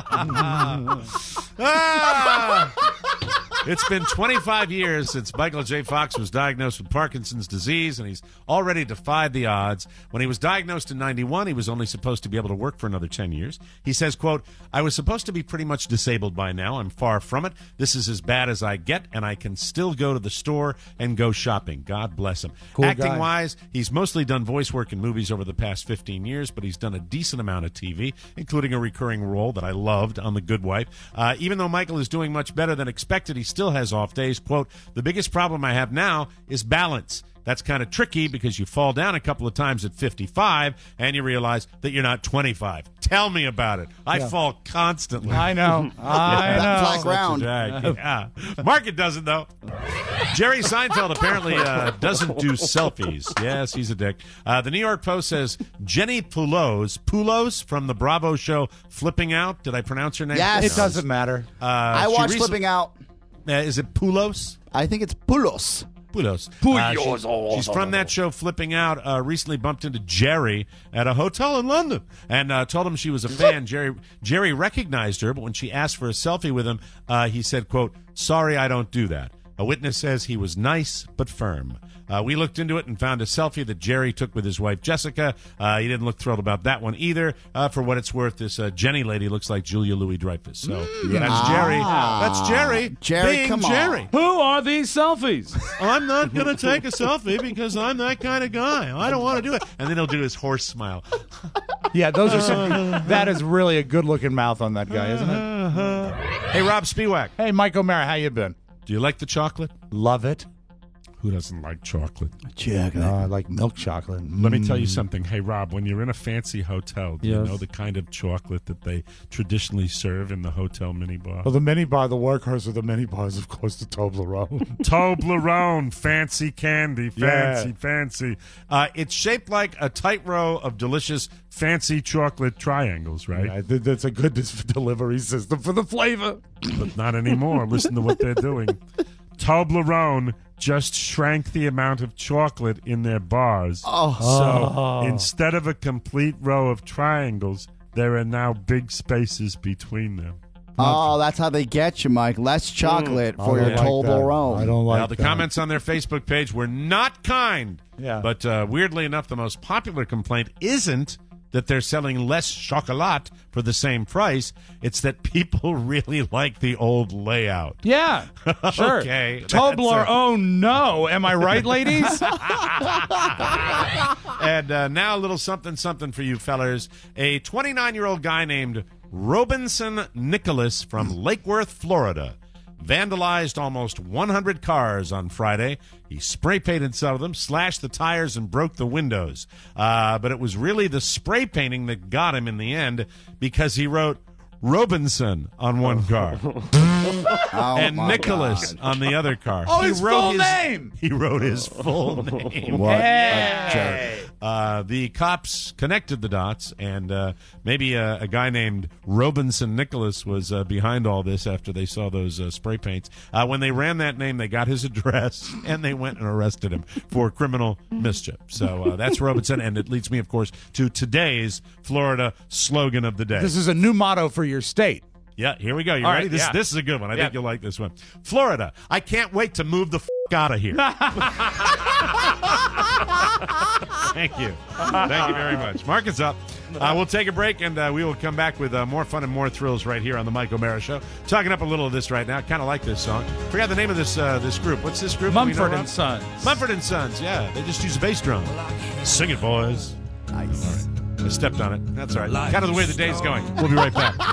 It's been 25 years since Michael J. Fox was diagnosed with Parkinson's disease, and he's already defied the odds. When he was diagnosed in 91, he was only supposed to be able to work for another 10 years. He says, quote, "I was supposed to be pretty much disabled by now. I'm far from it. This is as bad as I get, and I can still go to the store and go shopping." God bless him. Cool Acting-wise, he's mostly done voice work in movies over the past 15 years, but he's done a decent amount of TV, including a recurring role that I loved on The Good Wife. Even though Michael is doing much better than expected, he still has off days. Quote, "The biggest problem I have now is balance. That's kind of tricky because you fall down a couple of times at 55 and you realize that you're not 25. Tell me about it. I fall constantly." I know. I know. Flat ground. Yeah. Market doesn't, though. Jerry Seinfeld apparently doesn't do selfies. Yes, he's a dick. The New York Post says Jenny Poulos from the Bravo show Flipping Out. Did I pronounce her name? Yes. It doesn't matter. I watched Flipping Out. Is it Poulos? I think it's Poulos. She's from that show, Flipping Out. Recently bumped into Jerry at a hotel in London and told him she was a fan. Jerry recognized her, but when she asked for a selfie with him, he said, quote, "Sorry, I don't do that." A witness says he was nice but firm. We looked into it and found a selfie that Jerry took with his wife, Jessica. He didn't look thrilled about that one either. For what it's worth, this Jenny lady looks like Julia Louis-Dreyfus. So that's Jerry. That's Jerry. Jerry, being come on. Jerry. Who are these selfies? I'm not going to take a selfie because I'm that kind of guy. I don't want to do it. And then he'll do his horse smile. Yeah, those are some. That is really a good-looking mouth on that guy, isn't it? Hey, Rob Spiewak. Hey, Mike O'Mara, how you been? Do you like the chocolate? Love it. Who doesn't like chocolate? I like milk chocolate. Let me tell you something. Hey, Rob, when you're in a fancy hotel, do you know the kind of chocolate that they traditionally serve in the hotel minibar? Well, the minibar, the workhorse of the minibars, of course, the Toblerone. Toblerone, fancy candy, fancy. It's shaped like a tight row of delicious, fancy chocolate triangles, right? Yeah, that's a good delivery system for the flavor. But not anymore. Listen to what they're doing. Toblerone just shrank the amount of chocolate in their bars. So instead of a complete row of triangles, there are now big spaces between them. Oh, that's how they get you, Mike. Less chocolate for your Toblerone. I don't like Now, the comments on their Facebook page were not kind. Yeah. But weirdly enough, the most popular complaint isn't that they're selling less chocolat for the same price. It's that people really like the old layout. Yeah, sure. Okay. Toblerone, no. Am I right, ladies? And now a little something for you fellers. A 29-year-old guy named Robinson Nicholas from Lake Worth, Florida, vandalized almost 100 cars on Friday. He spray painted some of them, slashed the tires, and broke the windows. But it was really the spray painting that got him in the end, because he wrote, Robinson on one car. And my Nicholas on the other car. Oh, his full name! He wrote his full name. What Hey. a jerk. The cops connected the dots, and maybe a guy named Robinson Nicholas was behind all this after they saw those spray paints. When they ran that name, they got his address, and they went and arrested him for criminal mischief. So that's Robinson, and it leads me, of course, to today's Florida slogan of the day. This is a new motto for your state. Yeah, here we go. You All ready? right, This yeah. this is a good one. I think you'll like this one. Florida, I can't wait to move the out of here. Thank you. Thank you very much. Mark is up. We'll take a break, and we will come back with more fun and more thrills right here on the Mike O'Mara Show. Talking up a little of this right now. Kind of like this song. Forgot the name of this this group. What's this group? Mumford and Sons. Mumford and Sons, yeah. They just use a bass drum. Sing it, boys. Nice. All right. I stepped on it. That's all right. Kind of the way the day's going. We'll be right back.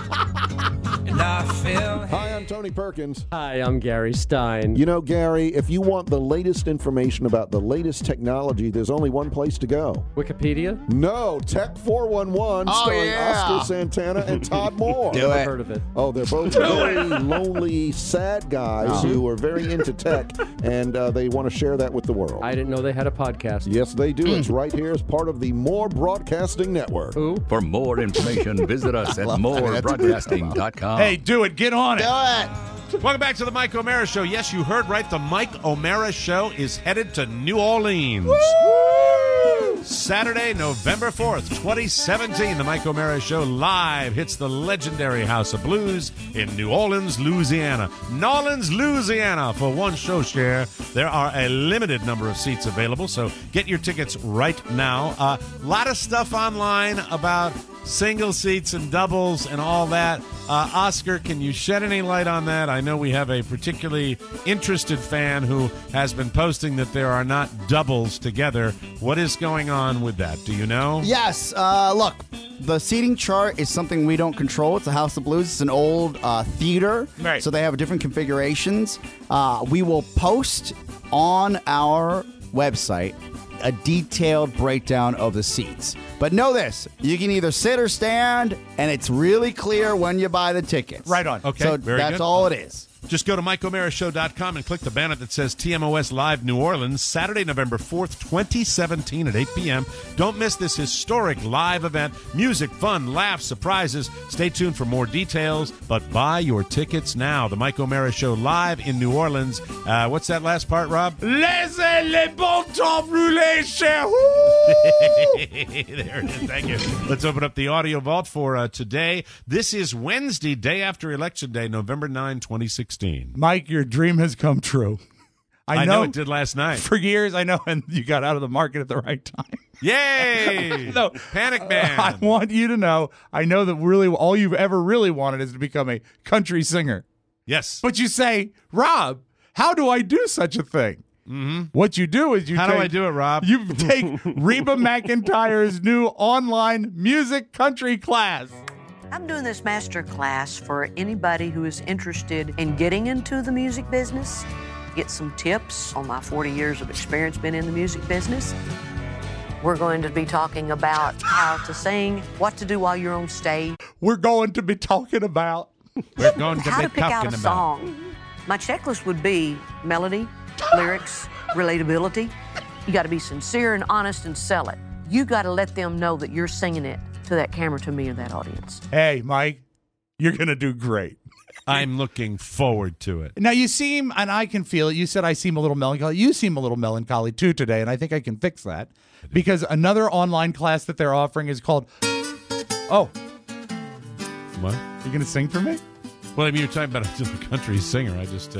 Hi, I'm Tony Perkins. Hi, I'm Gary Stein. You know, Gary, if you want the latest information about the latest technology, there's only one place to go. Wikipedia? No, Tech 411, starring Oscar Santana and Todd Moore. Never heard of it. Oh, they're both very lonely, sad guys who are very into tech, and they want to share that with the world. I didn't know they had a podcast. Yes, they do. It's right here as part of the More Broadcasting Network. Who? For more information, visit us at morebroadcasting.com. Hey, do it. Get on it. Welcome back to the Mike O'Mara Show. Yes, you heard right. The Mike O'Mara Show is headed to New Orleans. Woo! Saturday, November 4th, 2017. The Mike O'Mara Show live hits the legendary House of Blues in New Orleans, Louisiana. Nolans, Louisiana. For one show share, there are a limited number of seats available, so get your tickets right now. A lot of stuff online about single seats and doubles and all that. Oscar, can you shed any light on that? I know we have a particularly interested fan who has been posting that there are not doubles together. What is going on with that? Do you know? Yes. Look, the seating chart is something we don't control. It's a House of Blues. It's an old theater. Right. So they have different configurations. We will post on our website a detailed breakdown of the seats. But know this, you can either sit or stand, and it's really clear when you buy the tickets. Right on. Okay, So very that's good. all it is. Just go to MikeO'MaraShow.com and click the banner that says TMOS Live New Orleans, Saturday, November 4th, 2017 at 8 p.m. Don't miss this historic live event. Music, fun, laughs, surprises. Stay tuned for more details, but buy your tickets now. The Mike O'Mara Show live in New Orleans. What's that last part, Rob? Laissez les bon temps brûler, cher. There it is. Thank you. Let's open up the audio vault for today. This is Wednesday, day after Election Day, November 9, 2016. Mike, your dream has come true. I know it did last night. For years, I know, and you got out of the market at the right time. Yay! No, Panic Man. I want you to know, I know that really all you've ever really wanted is to become a country singer. Yes. But you say, Rob, how do I do such a thing? Mm-hmm. What you do is How do I do it, Rob? You take Reba McEntire's new online music country class. I'm doing this master class for anybody who is interested in getting into the music business, get some tips on my 40 years of experience being in the music business. We're going to be talking about how to sing, what to do while you're on stage. We're going to be talking about how to pick out a song. My checklist would be melody, lyrics, relatability. You got to be sincere and honest and sell it. You got to let them know that you're singing it to that camera, to me, or that audience. Hey, Mike, you're going to do great. I'm looking forward to it. Now, you seem, and I can feel it, you said I seem a little melancholy. You seem a little melancholy, too, today, and I think I can fix that. Because another online class that they're offering is called... Oh. What? You going to sing for me? Well, I mean, you're talking about a country singer. I just,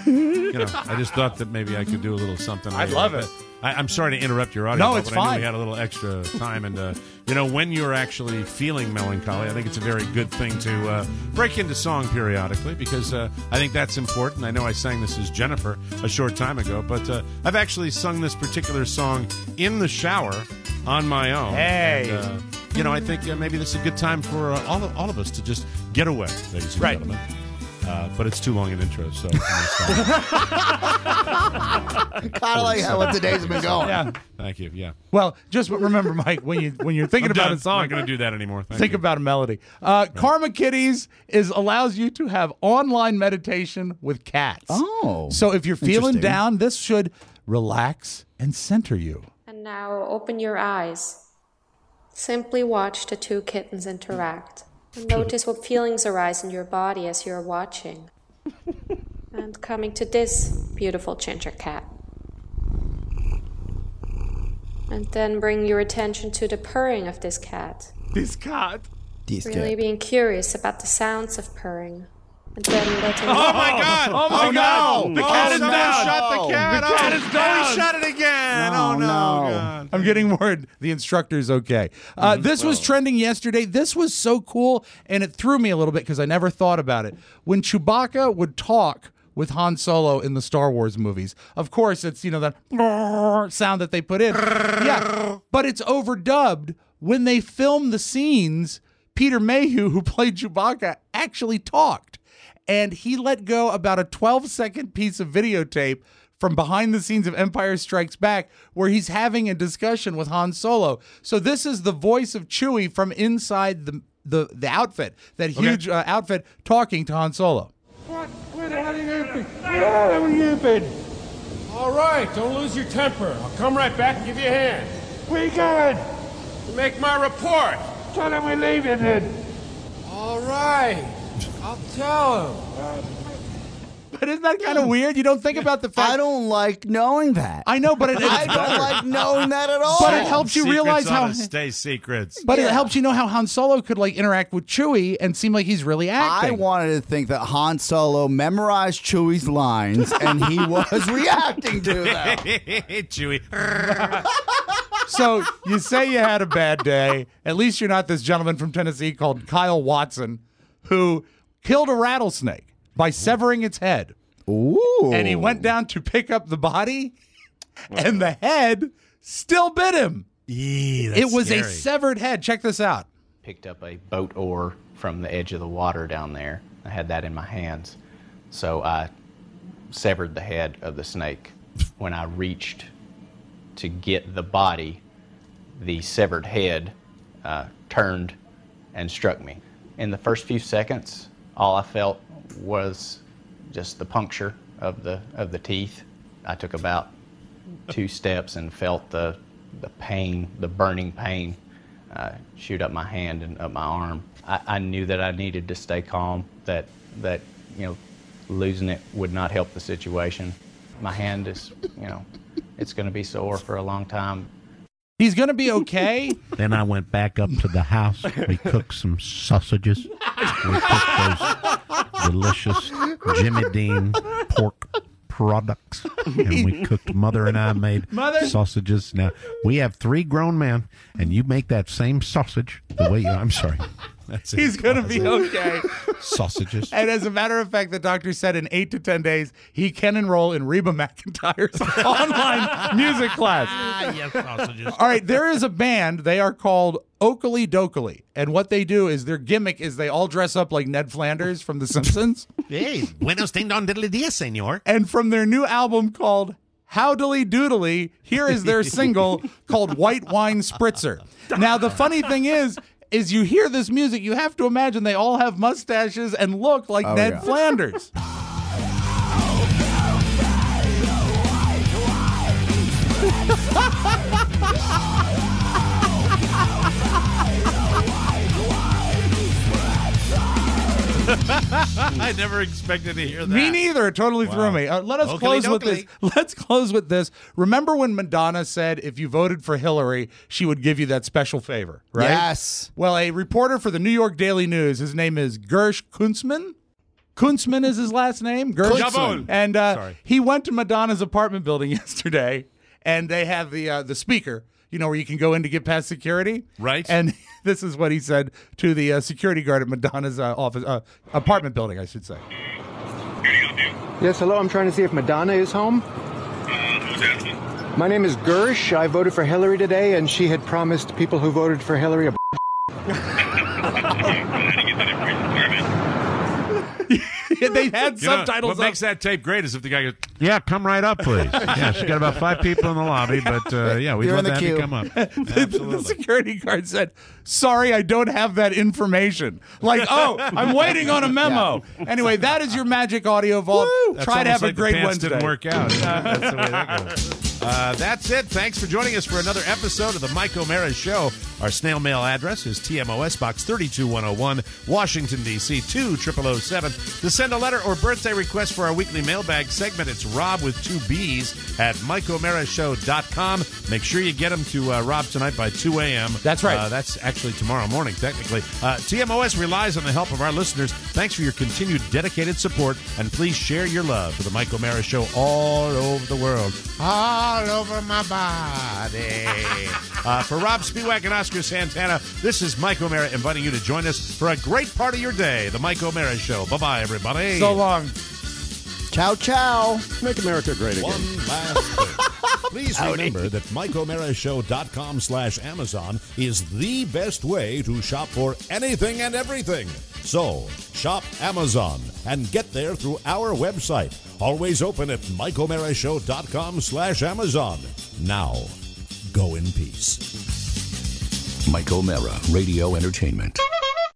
I just thought that maybe I could do a little something. I'd love it. I'm sorry to interrupt your audio. No, it's but I knew fine. we had a little extra time, and when you're actually feeling melancholy, I think it's a very good thing to break into song periodically because I think that's important. I know I sang this as Jennifer a short time ago, but I've actually sung this particular song in the shower on my own. Hey. And, I think maybe this is a good time for all of us to just get away, ladies and gentlemen. But it's too long an intro, so. Kind of like how what today's been going. Yeah. Thank you. Yeah. Well, just remember, Mike, when you're thinking about a song, I'm not going to do that anymore. Think about a melody. Karma Kitties allows you to have online meditation with cats. Oh. So if you're feeling Interesting. down, this should relax and center you. And now open your eyes. Simply watch the two kittens interact. And notice what feelings arise in your body as you're watching. And coming to this beautiful ginger cat. And then bring your attention to the purring of this cat. This cat. Really being curious about the sounds of purring. And then letting Oh my God! Oh my God! The cat is Somebody down. shot the cat. The cat is down. He shot it again. Oh no! God. I'm getting word the instructor's okay. This was trending yesterday. This was so cool, and it threw me a little bit because I never thought about it. When Chewbacca would talk with Han Solo in the Star Wars movies, of course, it's, that sound that they put in. Yeah, but it's overdubbed. When they filmed the scenes, Peter Mayhew, who played Chewbacca, actually talked. And he let go about a 12-second piece of videotape from behind the scenes of Empire Strikes Back where he's having a discussion with Han Solo. So this is the voice of Chewie from inside the outfit, that huge outfit, talking to Han Solo. Where the hell are you been? All right, don't lose your temper. I'll come right back and give you a hand. Where you going? To make my report. Tell him we're leaving then. All right. I'll tell him. But isn't that kind of weird? You don't think about the fact... I don't like knowing that. I know, but I don't like knowing that at all. But it helps you realize how... Stay secrets. But it helps you know how Han Solo could interact with Chewie and seem like he's really acting. I wanted to think that Han Solo memorized Chewie's lines and he was reacting to them. Chewie. So you say you had a bad day. At least you're not this gentleman from Tennessee called Kyle Watson who killed a rattlesnake by severing its head. Ooh. And he went down to pick up the body, and the head still bit him. It was a severed head. Check this out. Picked up a boat oar from the edge of the water down there. I had that in my hands. So I severed the head of the snake. When I reached to get the body, the severed head turned and struck me. In the first few seconds, all I felt was just the puncture of the teeth. I took about 2 steps and felt the pain, the burning pain, shoot up my hand and up my arm. I knew that I needed to stay calm. That losing it would not help the situation. My hand is, it's going to be sore for a long time. He's going to be okay. Then I went back up to the house. We cooked some sausages. We cooked those delicious Jimmy Dean pork products. And we cooked, Mother and I made sausages. Now, we have 3 grown men, and you make that same sausage the way I'm sorry. That's it. He's going to be okay. Sausages. And as a matter of fact, the doctor said in 8 to 10 days, he can enroll in Reba McEntire's online music class. Yes, sausages. All right, there is a band. They are called Oakley Dokley. And what they do is their gimmick is they all dress up like Ned Flanders from The Simpsons. Hey, buenos ding dong diddly dia, senor. And from their new album called Howdily Doodly, here is their single called White Wine Spritzer. Now, the funny thing is you hear this music, you have to imagine they all have mustaches and look like Ned Flanders. I never expected to hear that. Me neither. It totally threw me. Let us close with this. Let's close with this. Remember when Madonna said if you voted for Hillary, she would give you that special favor, right? Yes. Well, a reporter for the New York Daily News, his name is Gersh Kuntzman. Kuntzman is his last name. Jawohl. And he went to Madonna's apartment building yesterday, and they have the speaker, where you can go in to get past security. Right. And this is what he said to the security guard at Madonna's apartment building, I should say. Yes, hello. I'm trying to see if Madonna is home. Who's asking? My name is Gersh. I voted for Hillary today, and she had promised people who voted for Hillary a Yeah, they had subtitles. What makes that tape great is if the guy goes, "Yeah, come right up, please." Yeah, she got about 5 people in the lobby, but yeah, we'd love to have you come up. The security guard said, "Sorry, I don't have that information." Like, oh, I'm waiting on a memo. Anyway, that is your Magic Audio Vault. Try to have a great Wednesday. Didn't work out. That's the way that goes. That's it. Thanks for joining us for another episode of the Mike O'Mara Show. Our snail mail address is TMOS Box 32101, Washington, D.C. 20007. To send a letter or birthday request for our weekly mailbag segment, it's Rob with 2 B's at MikeO'MaraShow.com. Make sure you get them to Rob tonight by 2 a.m. That's right. That's actually tomorrow morning, technically. TMOS relies on the help of our listeners. Thanks for your continued dedicated support, and please share your love for the Mike O'Mara Show all over the world. All over my body. For Rob Spiewak and Oscar Santana, this is Mike O'Mara inviting you to join us for a great part of your day, the Mike O'Mara Show. Bye-bye, everybody. So long. Ciao, ciao. Make America great again. One last thing. Please remember that MikeO'MaraShow.com/Amazon is the best way to shop for anything and everything. So, shop Amazon and get there through our website. Always open at MikeO'MaraShow.com/Amazon. Now, go in peace. Mike O'Mara, Radio Entertainment.